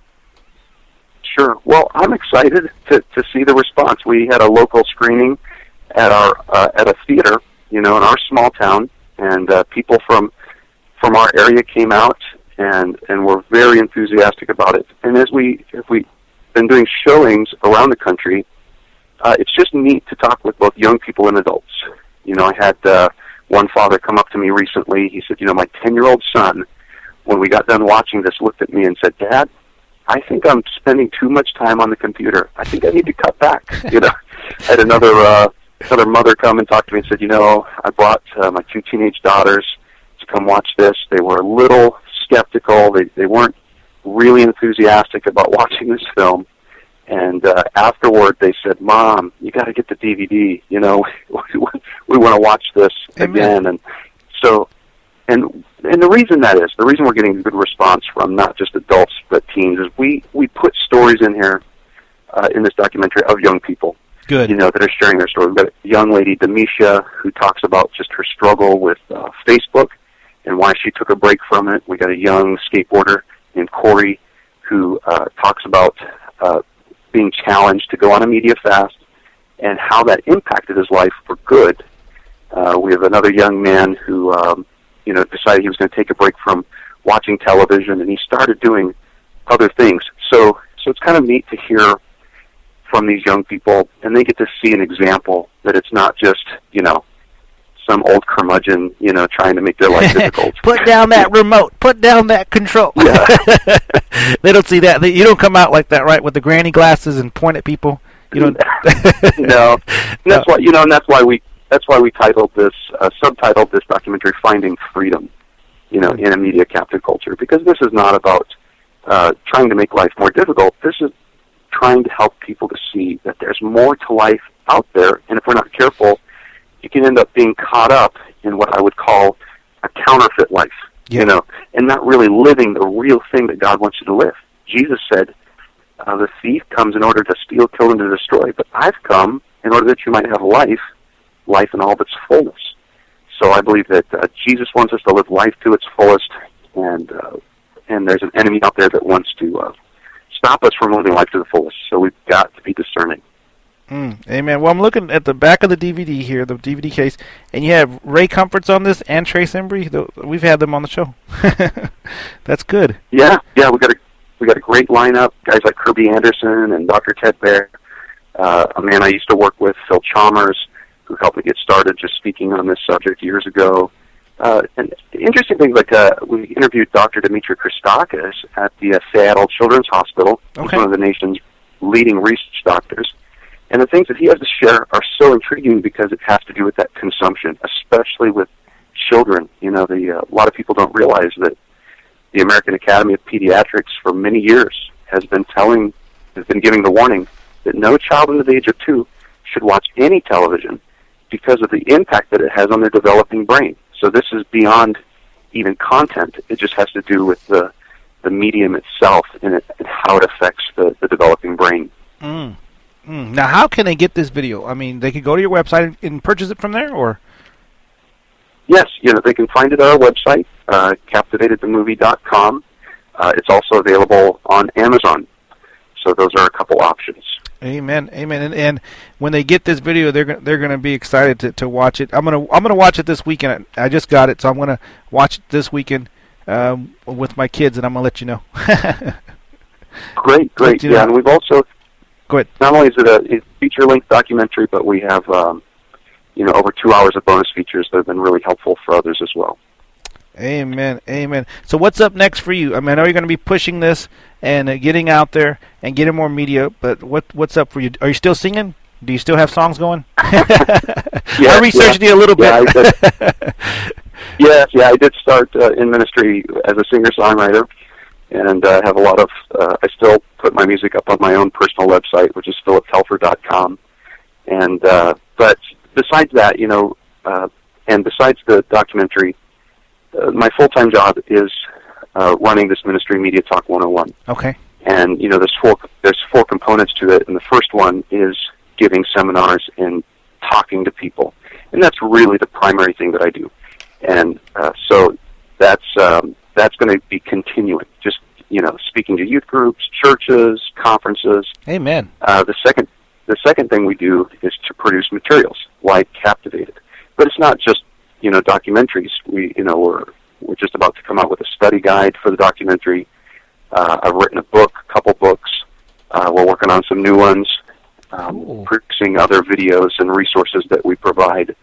Sure. Well, I'm excited to, to see the response. We had a local screening at our uh, at a theater, you know, in our small town, and uh, people from from our area came out and and were very enthusiastic about it. And as we if we been doing showings around the country, uh, it's just neat to talk with both young people and adults. You know, I had uh, one father come up to me recently. He said, you know, my ten-year-old son, when we got done watching this, looked at me and said, Dad, I think I'm spending too much time on the computer. I think I need to cut back. You know, I had another uh, another mother come and talk to me and said, you know, I brought uh, my two teenage daughters to come watch this. They were a little skeptical. They they weren't really enthusiastic about watching this film, and uh, afterward they said, Mom, you got to get the D V D, you know, we, we want to watch this Amen. Again. And so and and the reason that is the reason we're getting a good response from not just adults but teens is we we put stories in here uh, in this documentary of young people, good, you know, that are sharing their story. We've got a young lady, Demisha, who talks about just her struggle with uh, Facebook and why she took a break from it. We got a young skateboarder named Corey, who uh, talks about uh, being challenged to go on a media fast and how that impacted his life for good. Uh, we have another young man who, um, you know, decided he was going to take a break from watching television, and he started doing other things. So, so it's kind of neat to hear from these young people, and they get to see an example that it's not just, you know, some old curmudgeon, you know, trying to make their life difficult. Put down that remote. Put down that control. Yeah. They don't see that. They, you don't come out like that, right, with the granny glasses and point at people. You don't. No. And that's why, you know, and that's why we that's why we titled this, uh, subtitled this documentary, "Finding Freedom," you know, in a media captive culture, because this is not about uh, trying to make life more difficult. This is trying to help people to see that there's more to life out there, and if we're not careful, you can end up being caught up in what I would call a counterfeit life, yeah. you know, and not really living the real thing that God wants you to live. Jesus said, uh, the thief comes in order to steal, kill, and to destroy, but I've come in order that you might have life, life in all of its fullness. So I believe that uh, Jesus wants us to live life to its fullest, and uh, and there's an enemy out there that wants to uh, stop us from living life to the fullest, so we've got to be discerning. Mm, amen. Well, I'm looking at the back of the D V D here, the D V D case, and you have Ray Comforts on this and Trace Embry. We've had them on the show. That's good. Yeah, yeah. We got a we got a great lineup. Guys like Kirby Anderson and Doctor Ted Baer. Uh, a man I used to work with, Phil Chalmers, who helped me get started just speaking on this subject years ago. Uh, and interesting things like uh, we interviewed Doctor Dimitri Christakis at the uh, Seattle Children's Hospital. Okay. He's one of the nation's leading research doctors. And the things that he has to share are so intriguing because it has to do with that consumption, especially with children. You know, the, uh, a lot of people don't realize that the American Academy of Pediatrics for many years has been telling, has been giving the warning that no child under the age of two should watch any television because of the impact that it has on their developing brain. So this is beyond even content. It just has to do with the the medium itself and, it, and how it affects the, the developing brain. Mm. Mm. Now, how can they get this video? I mean, they could go to your website and purchase it from there, or? Yes, you know, they can find it at our website, uh, captivated the movie dot com. Uh, it's also available on Amazon. So those are a couple options. Amen, amen. And, and when they get this video, they're they're going to be excited to, to watch it. I'm gonna I'm gonna watch it this weekend. I just got it, so I'm gonna watch it this weekend um, with my kids, and I'm gonna let you know. Great, great. You yeah, know. and we've also Go ahead. Not only is it a, a feature-length documentary, but we have, um, you know, over two hours of bonus features that have been really helpful for others as well. Amen, amen. So what's up next for you? I mean, I know you're going to be pushing this and uh, getting out there and getting more media, but what what's up for you? Are you still singing? Do you still have songs going? yeah, I researched yeah. you a little bit. Yeah, I did. yes, yeah, I did start uh, in ministry as a singer-songwriter. And I uh, have a lot of, uh, I still put my music up on my own personal website, which is philip telfer dot com. And, uh, but besides that, you know, uh, and besides the documentary, uh, my full-time job is uh, running this ministry, Media Talk one oh one. Okay. And, you know, there's four, there's four components to it, and the first one is giving seminars and talking to people. And that's really the primary thing that I do. And uh, so that's um, that's going to be continuing, just, you know, speaking to youth groups, churches, conferences. Amen. Uh, the second the second thing we do is to produce materials like Captivated. But it's not just, you know, documentaries. We, you know, we're, we're just about to come out with a study guide for the documentary. Uh, I've written a book, a couple books. Uh, we're working on some new ones, um, producing other videos and resources that we provide.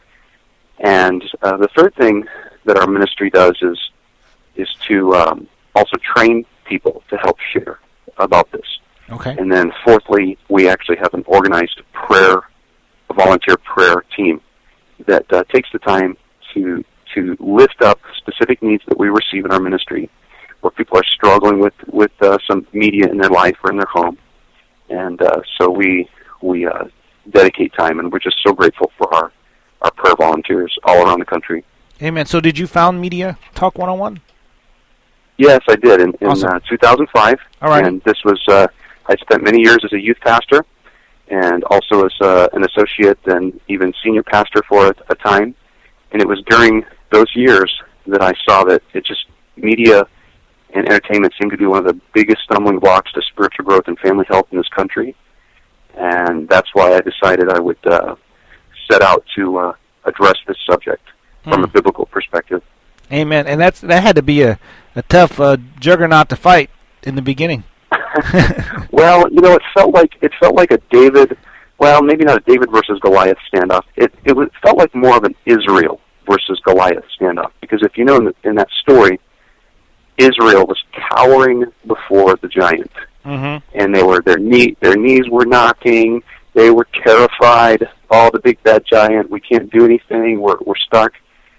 And uh, the third thing that our ministry does is is to um, also train people to help share about this. Okay. And then fourthly, we actually have an organized prayer, a volunteer prayer team that uh, takes the time to to lift up specific needs that we receive in our ministry, where people are struggling with with uh, some media in their life or in their home, and uh, so we we uh, dedicate time, and we're just so grateful for our our prayer volunteers all around the country. Amen. So, did you found Media Talk one oh one? Yes, I did in, in awesome. uh, two thousand five. All right. And this was uh, I spent many years as a youth pastor, and also as uh, an associate and even senior pastor for a, a time. And it was during those years that I saw that it just media and entertainment seemed to be one of the biggest stumbling blocks to spiritual growth and family health in this country. And that's why I decided I would uh, set out to uh, address this subject mm. from a biblical perspective. Amen. And that's that had to be a, a tough uh, juggernaut to fight in the beginning. Well, you know, it felt like it felt like a David, well, maybe not a David versus Goliath standoff. It it, was, it felt like more of an Israel versus Goliath standoff, because if you know in, the, in that story, Israel was cowering before the giant, mm-hmm. and they were their knee their knees were knocking. They were terrified. Oh, the big bad giant! We can't do anything. We're we're stuck.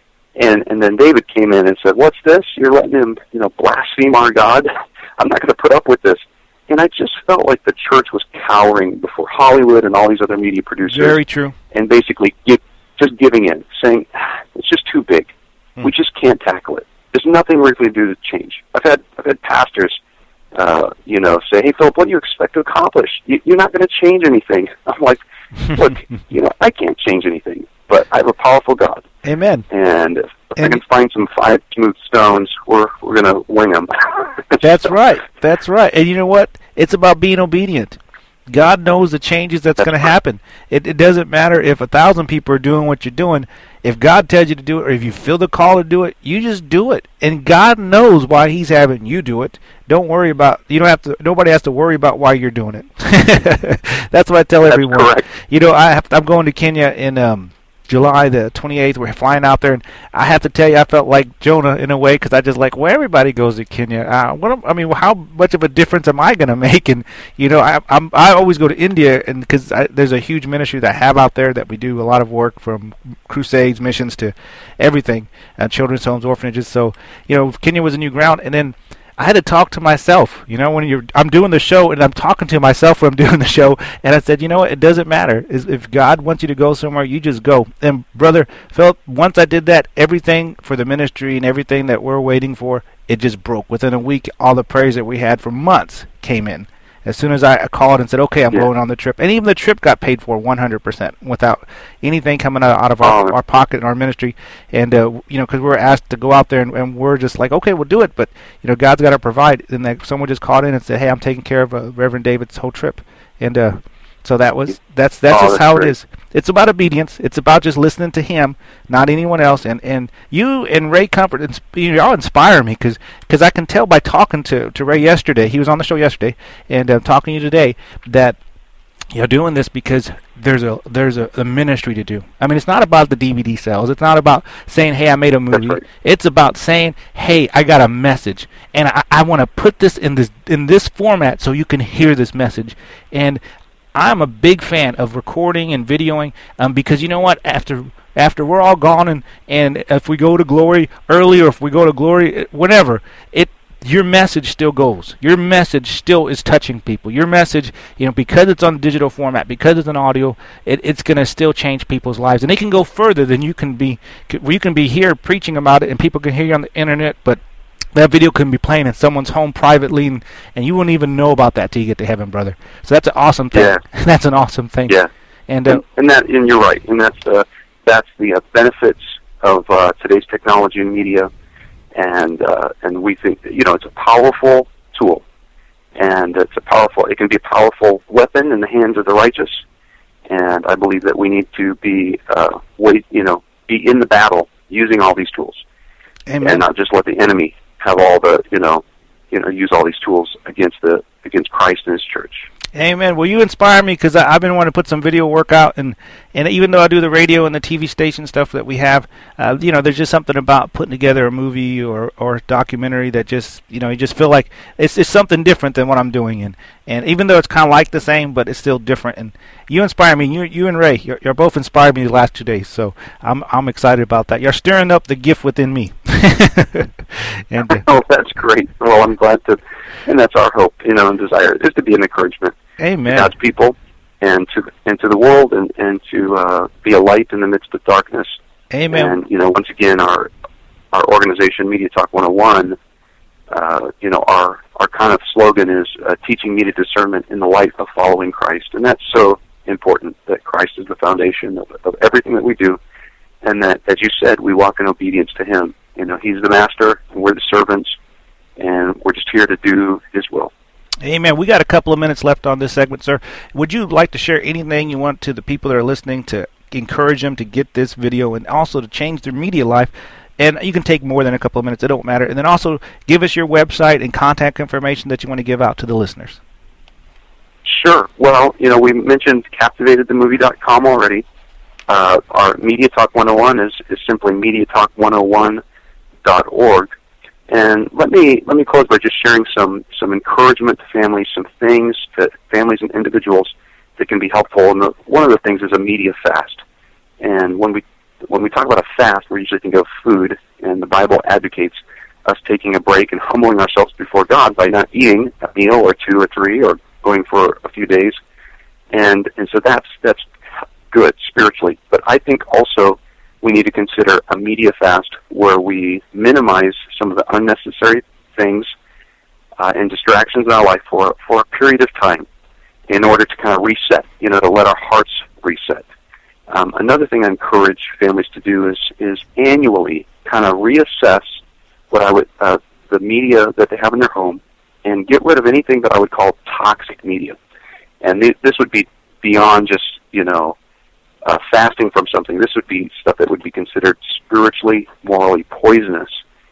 And and then David came in and said, "What's this? You're letting him, you know, blaspheme our God? I'm not going to put up with this." And I just felt like the church was cowering before Hollywood and all these other media producers. Very true. And basically give, just giving in, saying, ah, it's just too big. Hmm. We just can't tackle it. There's nothing we're going to do to change. I've had I've had pastors, uh, you know, say, "Hey, Philip, what do you expect to accomplish? You, you're not going to change anything." I'm like, look, you know, I can't change anything, but I have a powerful God. Amen. And if, if and I can find some five smooth stones, we're we're going to wing them. That's right. That's right. And you know what? It's about being obedient. God knows the changes that's, that's going to happen. It, it doesn't matter if a thousand people are doing what you're doing. If God tells you to do it, or if you feel the call to do it, you just do it. And God knows why He's having you do it. Don't worry about. You don't have to. Nobody has to worry about why you're doing it. That's what I tell that's everyone. Correct. You know, I have, I'm going to Kenya in um, July the twenty-eighth. We're flying out there, and I have to tell you, I felt like Jonah in a way, because I just like, well, everybody goes to Kenya. Uh, what am, I mean, how much of a difference am I going to make? And you know, I I'm, I always go to India, and because there's a huge ministry that I have out there that we do a lot of work, from crusades, missions to everything, uh, children's homes, orphanages. So you know, Kenya was a new ground, and then I had to talk to myself. You know, when you're, I'm doing the show and I'm talking to myself when I'm doing the show, and I said, you know what, it doesn't matter. If God wants you to go somewhere, you just go. And brother Philip, once I did that, everything for the ministry and everything that we're waiting for, it just broke. Within a week, all the prayers that we had for months came in. As soon as I called and said, okay, I'm yeah. going on the trip. And even the trip got paid for one hundred percent without anything coming out, out of our, oh. our pocket in our ministry. And, uh, you know, because we were asked to go out there, and, and we're just like, okay, we'll do it. But, you know, God's got to provide. And then someone just called in and said, hey, I'm taking care of uh, Reverend David's whole trip. And uh, so that was, that's that's oh, just that's how great. it is. It's about obedience. It's about just listening to Him, not anyone else. And, and you and Ray Comfort, insp- y'all inspire me, because I can tell by talking to, to Ray yesterday, he was on the show yesterday, and uh, talking to you today, that you're doing this because there's a there's a, a ministry to do. I mean, it's not about the D V D sales. It's not about saying, hey, I made a movie. Right. It's about saying, hey, I got a message, and I, I want to put this in this in this format so you can hear this message. And I'm a big fan of recording and videoing, um, because you know what? After after we're all gone, and, and if we go to glory early, or if we go to glory, whatever, it your message still goes. Your message still is touching people. Your message, you know, because it's on digital format, because it's an audio, it, it's going to still change people's lives. And it can go further than you can be. You can be here preaching about it, and people can hear you on the internet, but that video can be playing in someone's home privately, and, and you wouldn't even know about that till you get to heaven, brother. So that's an awesome thing. Yeah. That's an awesome thing. Yeah. And, uh, and and that and you're right. And that's uh, that's the uh, benefits of uh, today's technology and media. And uh, and we think that, you know, it's a powerful tool, and it's a powerful. It can be a powerful weapon in the hands of the righteous. And I believe that we need to be uh, wait, you know, be in the battle using all these tools. Amen. And not just let the enemy have all the, you know, you know, use all these tools against the against Christ and His church. Amen. Well, you inspire me because I've been wanting to put some video work out, and, and even though I do the radio and the T V station stuff that we have, uh, you know, there's just something about putting together a movie or or a documentary that just, you know, you just feel like it's it's something different than what I'm doing, and and even though it's kind of like the same, but it's still different. And you inspire me. You you and Ray, you're, you're both inspired me the last two days, so I'm I'm excited about that. You're stirring up the gift within me. and, uh, oh, that's great. Well, I'm glad to, and that's our hope, you know, and desire is to be an encouragement. Amen. To God's people and to and to the world, and and to uh, be a light in the midst of darkness. Amen. And you know, once again, our our organization, Media Talk one oh one, uh, you know, our our kind of slogan is uh, teaching media discernment in the light of following Christ, and that's so important. That Christ is the foundation of, of everything that we do, and that, as you said, we walk in obedience to Him. You know, He's the master, and we're the servants, and we're just here to do His will. Amen. We got a couple of minutes left on this segment, sir. Would you like to share anything you want to the people that are listening to encourage them to get this video and also to change their media life? And you can take more than a couple of minutes. It don't matter. And then also give us your website and contact information that you want to give out to the listeners. Sure. Well, you know, we mentioned captivated the movie dot com already. Uh, our Media Talk one oh one is, is simply media talk one oh one dot org. And let me let me close by just sharing some, some encouragement to families, some things to families and individuals that can be helpful. And the, one of the things is a media fast. And when we when we talk about a fast, we usually think of food, and the Bible advocates us taking a break and humbling ourselves before God by not eating a meal or two or three or going for a few days. And and so that's that's good spiritually. But I think also we need to consider a media fast where we minimize some of the unnecessary things uh, and distractions in our life for for a period of time in order to kind of reset, you know, to let our hearts reset. Um, another thing I encourage families to do is is annually kind of reassess what I would uh, the media that they have in their home and get rid of anything that I would call toxic media. And th- this would be beyond just, you know, Uh, fasting from something. This would be stuff that would be considered spiritually, morally poisonous.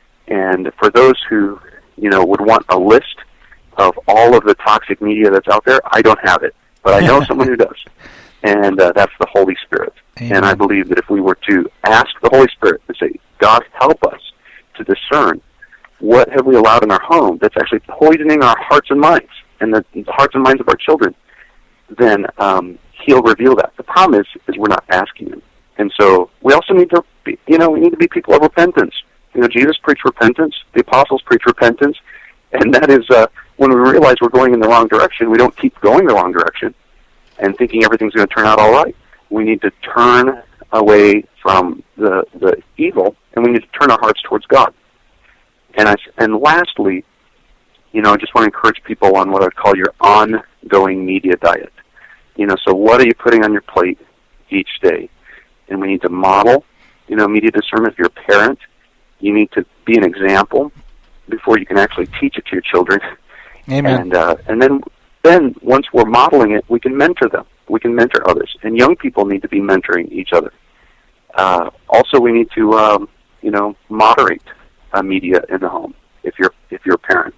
And for those who, you know, would want a list of all of the toxic media that's out there, I don't have it, but I know someone who does, and uh, that's the Holy Spirit. Amen. And I believe that if we were to ask the Holy Spirit to say, God, help us to discern what have we allowed in our home that's actually poisoning our hearts and minds, and the, the hearts and minds of our children, then um, He'll reveal that. The problem is, is we're not asking Him. And so we also need to be, you know, we need to be people of repentance. You know, Jesus preached repentance. The apostles preached repentance. And that is, uh, when we realize we're going in the wrong direction, we don't keep going the wrong direction and thinking everything's going to turn out all right. We need to turn away from the the evil, and we need to turn our hearts towards God. And I, and lastly, you know, I just want to encourage people on what I would call your ongoing media diet. You know, so what are you putting on your plate each day? And we need to model, you know, media discernment. If you're a parent, you need to be an example before you can actually teach it to your children. Amen. And uh, and then then once we're modeling it, we can mentor them. We can mentor others. And young people need to be mentoring each other. Uh, also, we need to, um, you know, moderate uh, media in the home if you're if you're a parent.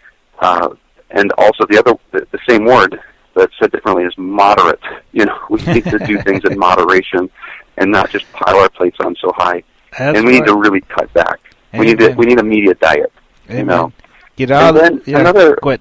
Uh, and also, the other the, the same word, but said differently, is moderate. You know, we need to do things in moderation and not just pile our plates on so high. That's and we right. need to really cut back. Amen. We need to, we need a media diet. Amen. You know, get out. And then yeah. another. Go ahead.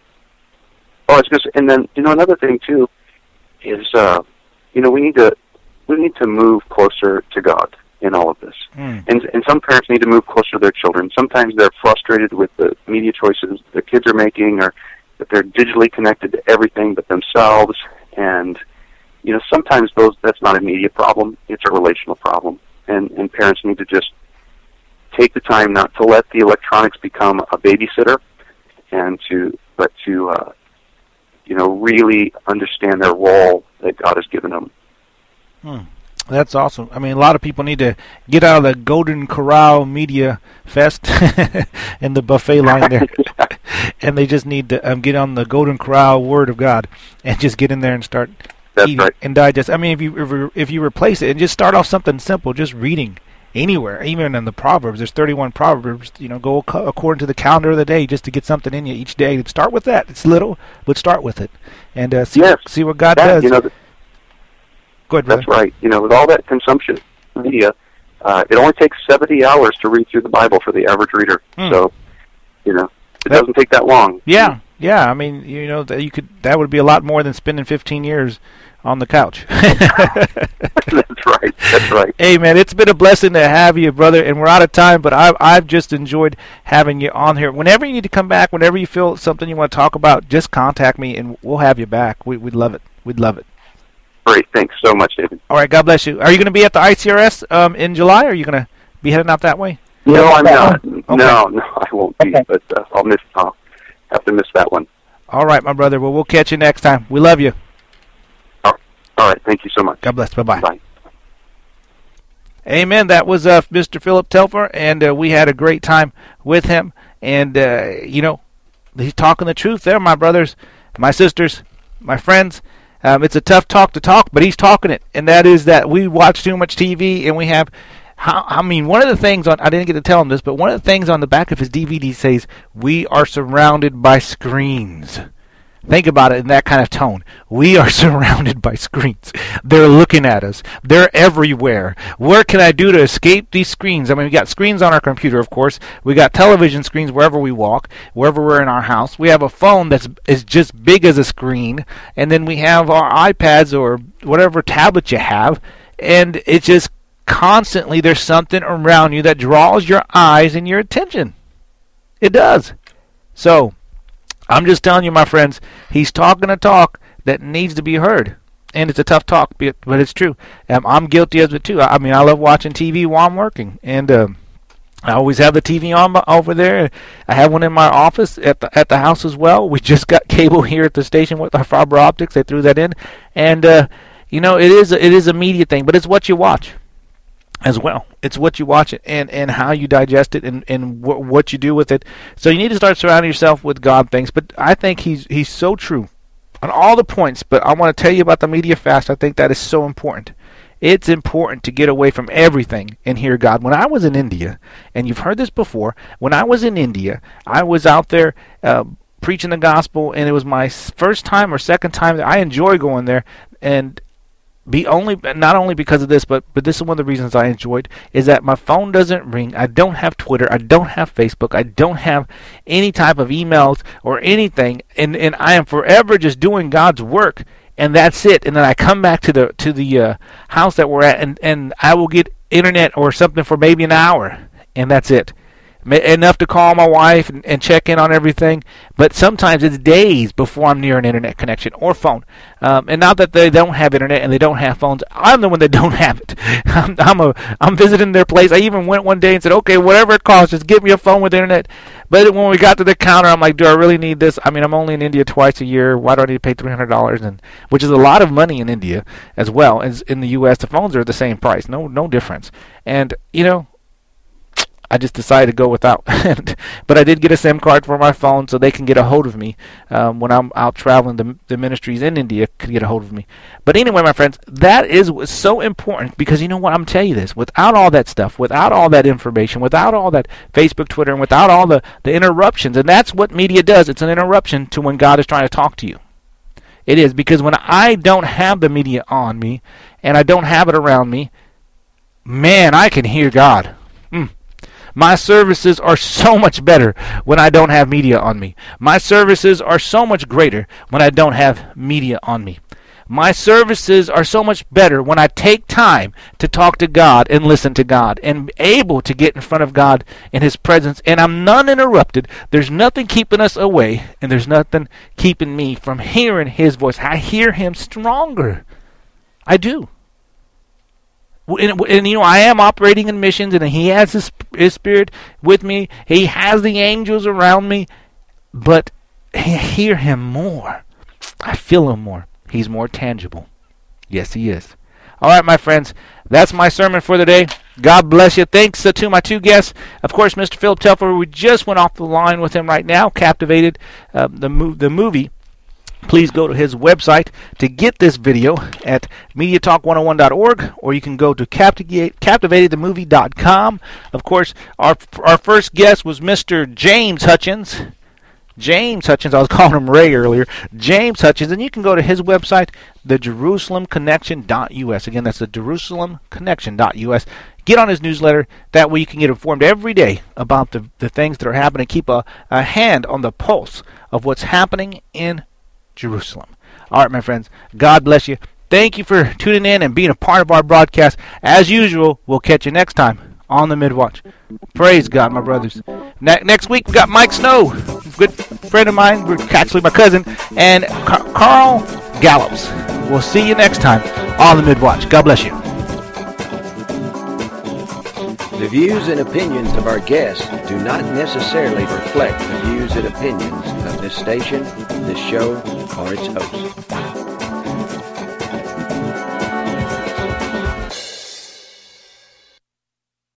Oh, it's just, and then you know another thing too is uh, you know we need to we need to move closer to God in all of this. Mm. And and some parents need to move closer to their children. Sometimes they're frustrated with the media choices their kids are making, or that they're digitally connected to everything but themselves. And you know sometimes those that's not a media problem; it's a relational problem. And and parents need to just take the time not to let the electronics become a babysitter, and to but to uh, you know really understand their role that God has given them. Hmm. That's awesome. I mean, a lot of people need to get out of the Golden Corral Media Fest and the buffet line there, and they just need to um, get on the Golden Corral Word of God and just get in there and start That's eating right. and digest. I mean, if you if, if you replace it and just start off something simple, just reading anywhere, even in the Proverbs. There's thirty-one Proverbs. You know, go co- according to the calendar of the day, just to get something in you each day. Start with that. It's little, but start with it, and uh, see yes. what, see what God that, does. You know, the, Go ahead, That's right. You know, with all that consumption of media, uh, it only takes seventy hours to read through the Bible for the average reader. Hmm. So, you know, it that, doesn't take that long. Yeah, yeah. I mean, you know, that you could that would be a lot more than spending fifteen years on the couch. That's right. That's right. Hey, man, it's been a blessing to have you, brother. And we're out of time, but I've I've just enjoyed having you on here. Whenever you need to come back, whenever you feel something you want to talk about, just contact me, and we'll have you back. We, we'd love it. We'd love it. Great. Thanks so much, David. All right. God bless you. Are you going to be at the I C R S um, in July? Or are you going to be heading out that way? No, I'm not. Okay. No, no, I won't be. Okay. But uh, I'll miss. I'll have to miss that one. All right, my brother. Well, we'll catch you next time. We love you. All right. Thank you so much. God bless. Bye-bye. Bye. Amen. That was uh, Mister Philip Telfer, and uh, we had a great time with him. And, uh, you know, he's talking the truth there, my brothers, my sisters, my friends. Um, it's a tough talk to talk, but he's talking it, and that is that we watch too much T V, and we have, how, I mean, one of the things on, I didn't get to tell him this, but one of the things on the back of his D V D says, we are surrounded by screens. Think about it in that kind of tone. We are surrounded by screens. They're looking at us. They're everywhere. What can I do to escape these screens? I mean, we got screens on our computer, of course. We got television screens wherever we walk, wherever we're in our house. We have a phone that's is just big as a screen, and then we have our iPads or whatever tablet you have, and it's just constantly there's something around you that draws your eyes and your attention. It does. So, I'm just telling you, my friends, he's talking a talk that needs to be heard. And it's a tough talk, but it's true. Um, I'm guilty of it, too. I, I mean, I love watching T V while I'm working. And um, I always have the T V on over there. I have one in my office at the, at the house as well. We just got cable here at the station with our fiber optics. They threw that in. And, uh, you know, it is, it is a media thing, but it's what you watch as well. It's what you watch it and, and how you digest it and, and wh- what you do with it. So you need to start surrounding yourself with God things. But I think he's he's so true on all the points. But I want to tell you about the media fast. I think that is so important. It's important to get away from everything and hear God. When I was in India, and you've heard this before, when I was in India, I was out there uh, preaching the gospel, and it was my first time or second time. I enjoy going there, and Be only not only because of this, but but this is one of the reasons I enjoyed is that my phone doesn't ring. I don't have Twitter. I don't have Facebook. I don't have any type of emails or anything, and and I am forever just doing God's work, and that's it. And then I come back to the to the uh, house that we're at, and and I will get internet or something for maybe an hour, and that's it. Enough to call my wife and, and check in on everything, but sometimes it's days before I'm near an internet connection or phone. Um, and not that they don't have internet and they don't have phones. I'm the one that don't have it. I'm, I'm a I'm visiting their place. I even went one day and said, okay, whatever it costs, just give me a phone with internet. But when we got to the counter, I'm like, do I really need this? I mean, I'm only in India twice a year. Why do I need to pay three hundred dollars? And which is a lot of money in India as well as in the U S. The phones are the same price, no no difference. And you know, I just decided to go without. But I did get a SIM card for my phone so they can get a hold of me um, when I'm out traveling. The, the ministries in India can get a hold of me. But anyway, my friends, that is so important because you know what? I'm telling you this. Without all that stuff, without all that information, without all that Facebook, Twitter, and without all the, the interruptions, and that's what media does. It's an interruption to when God is trying to talk to you. It is because when I don't have the media on me and I don't have it around me, man, I can hear God. Mm. My services are so much better when I don't have media on me. My services are so much greater when I don't have media on me. My services are so much better when I take time to talk to God and listen to God and able to get in front of God in His presence. And I'm non-interrupted. There's nothing keeping us away, and there's nothing keeping me from hearing His voice. I hear Him stronger. I do. and, and you know, I am operating in missions, and He has His, His Spirit with me. He has the angels around me, but I hear Him more. I feel Him more. He's more tangible. Yes, He is. All right, my friends, that's my sermon for the day. God bless you. Thanks uh, to my two guests. Of course, Mister Philip Telfer, we just went off the line with him right now, Captivated, uh, the, mo- the movie. Please go to his website to get this video at media talk one oh one dot org, or you can go to captivated the movie dot com. Of course, our our first guest was Mister James Hutchins. James Hutchins, I was calling him Ray earlier. James Hutchins, and you can go to his website, the jerusalem connection dot u s. Again, that's the jerusalem connection dot u s. Get on his newsletter. That way you can get informed every day about the, the things that are happening. Keep a, a hand on the pulse of what's happening in Jerusalem. All right, my friends, God bless you. Thank you for tuning in and being a part of our broadcast. As usual, we'll catch you next time on the Midwatch. Praise God, my brothers. Ne- next week, we got Mike Snow, good friend of mine, actually my cousin, and Car- Carl Gallops. We'll see you next time on the Midwatch. God bless you. The views and opinions of our guests do not necessarily reflect the views and opinions of this station, this show, or its host.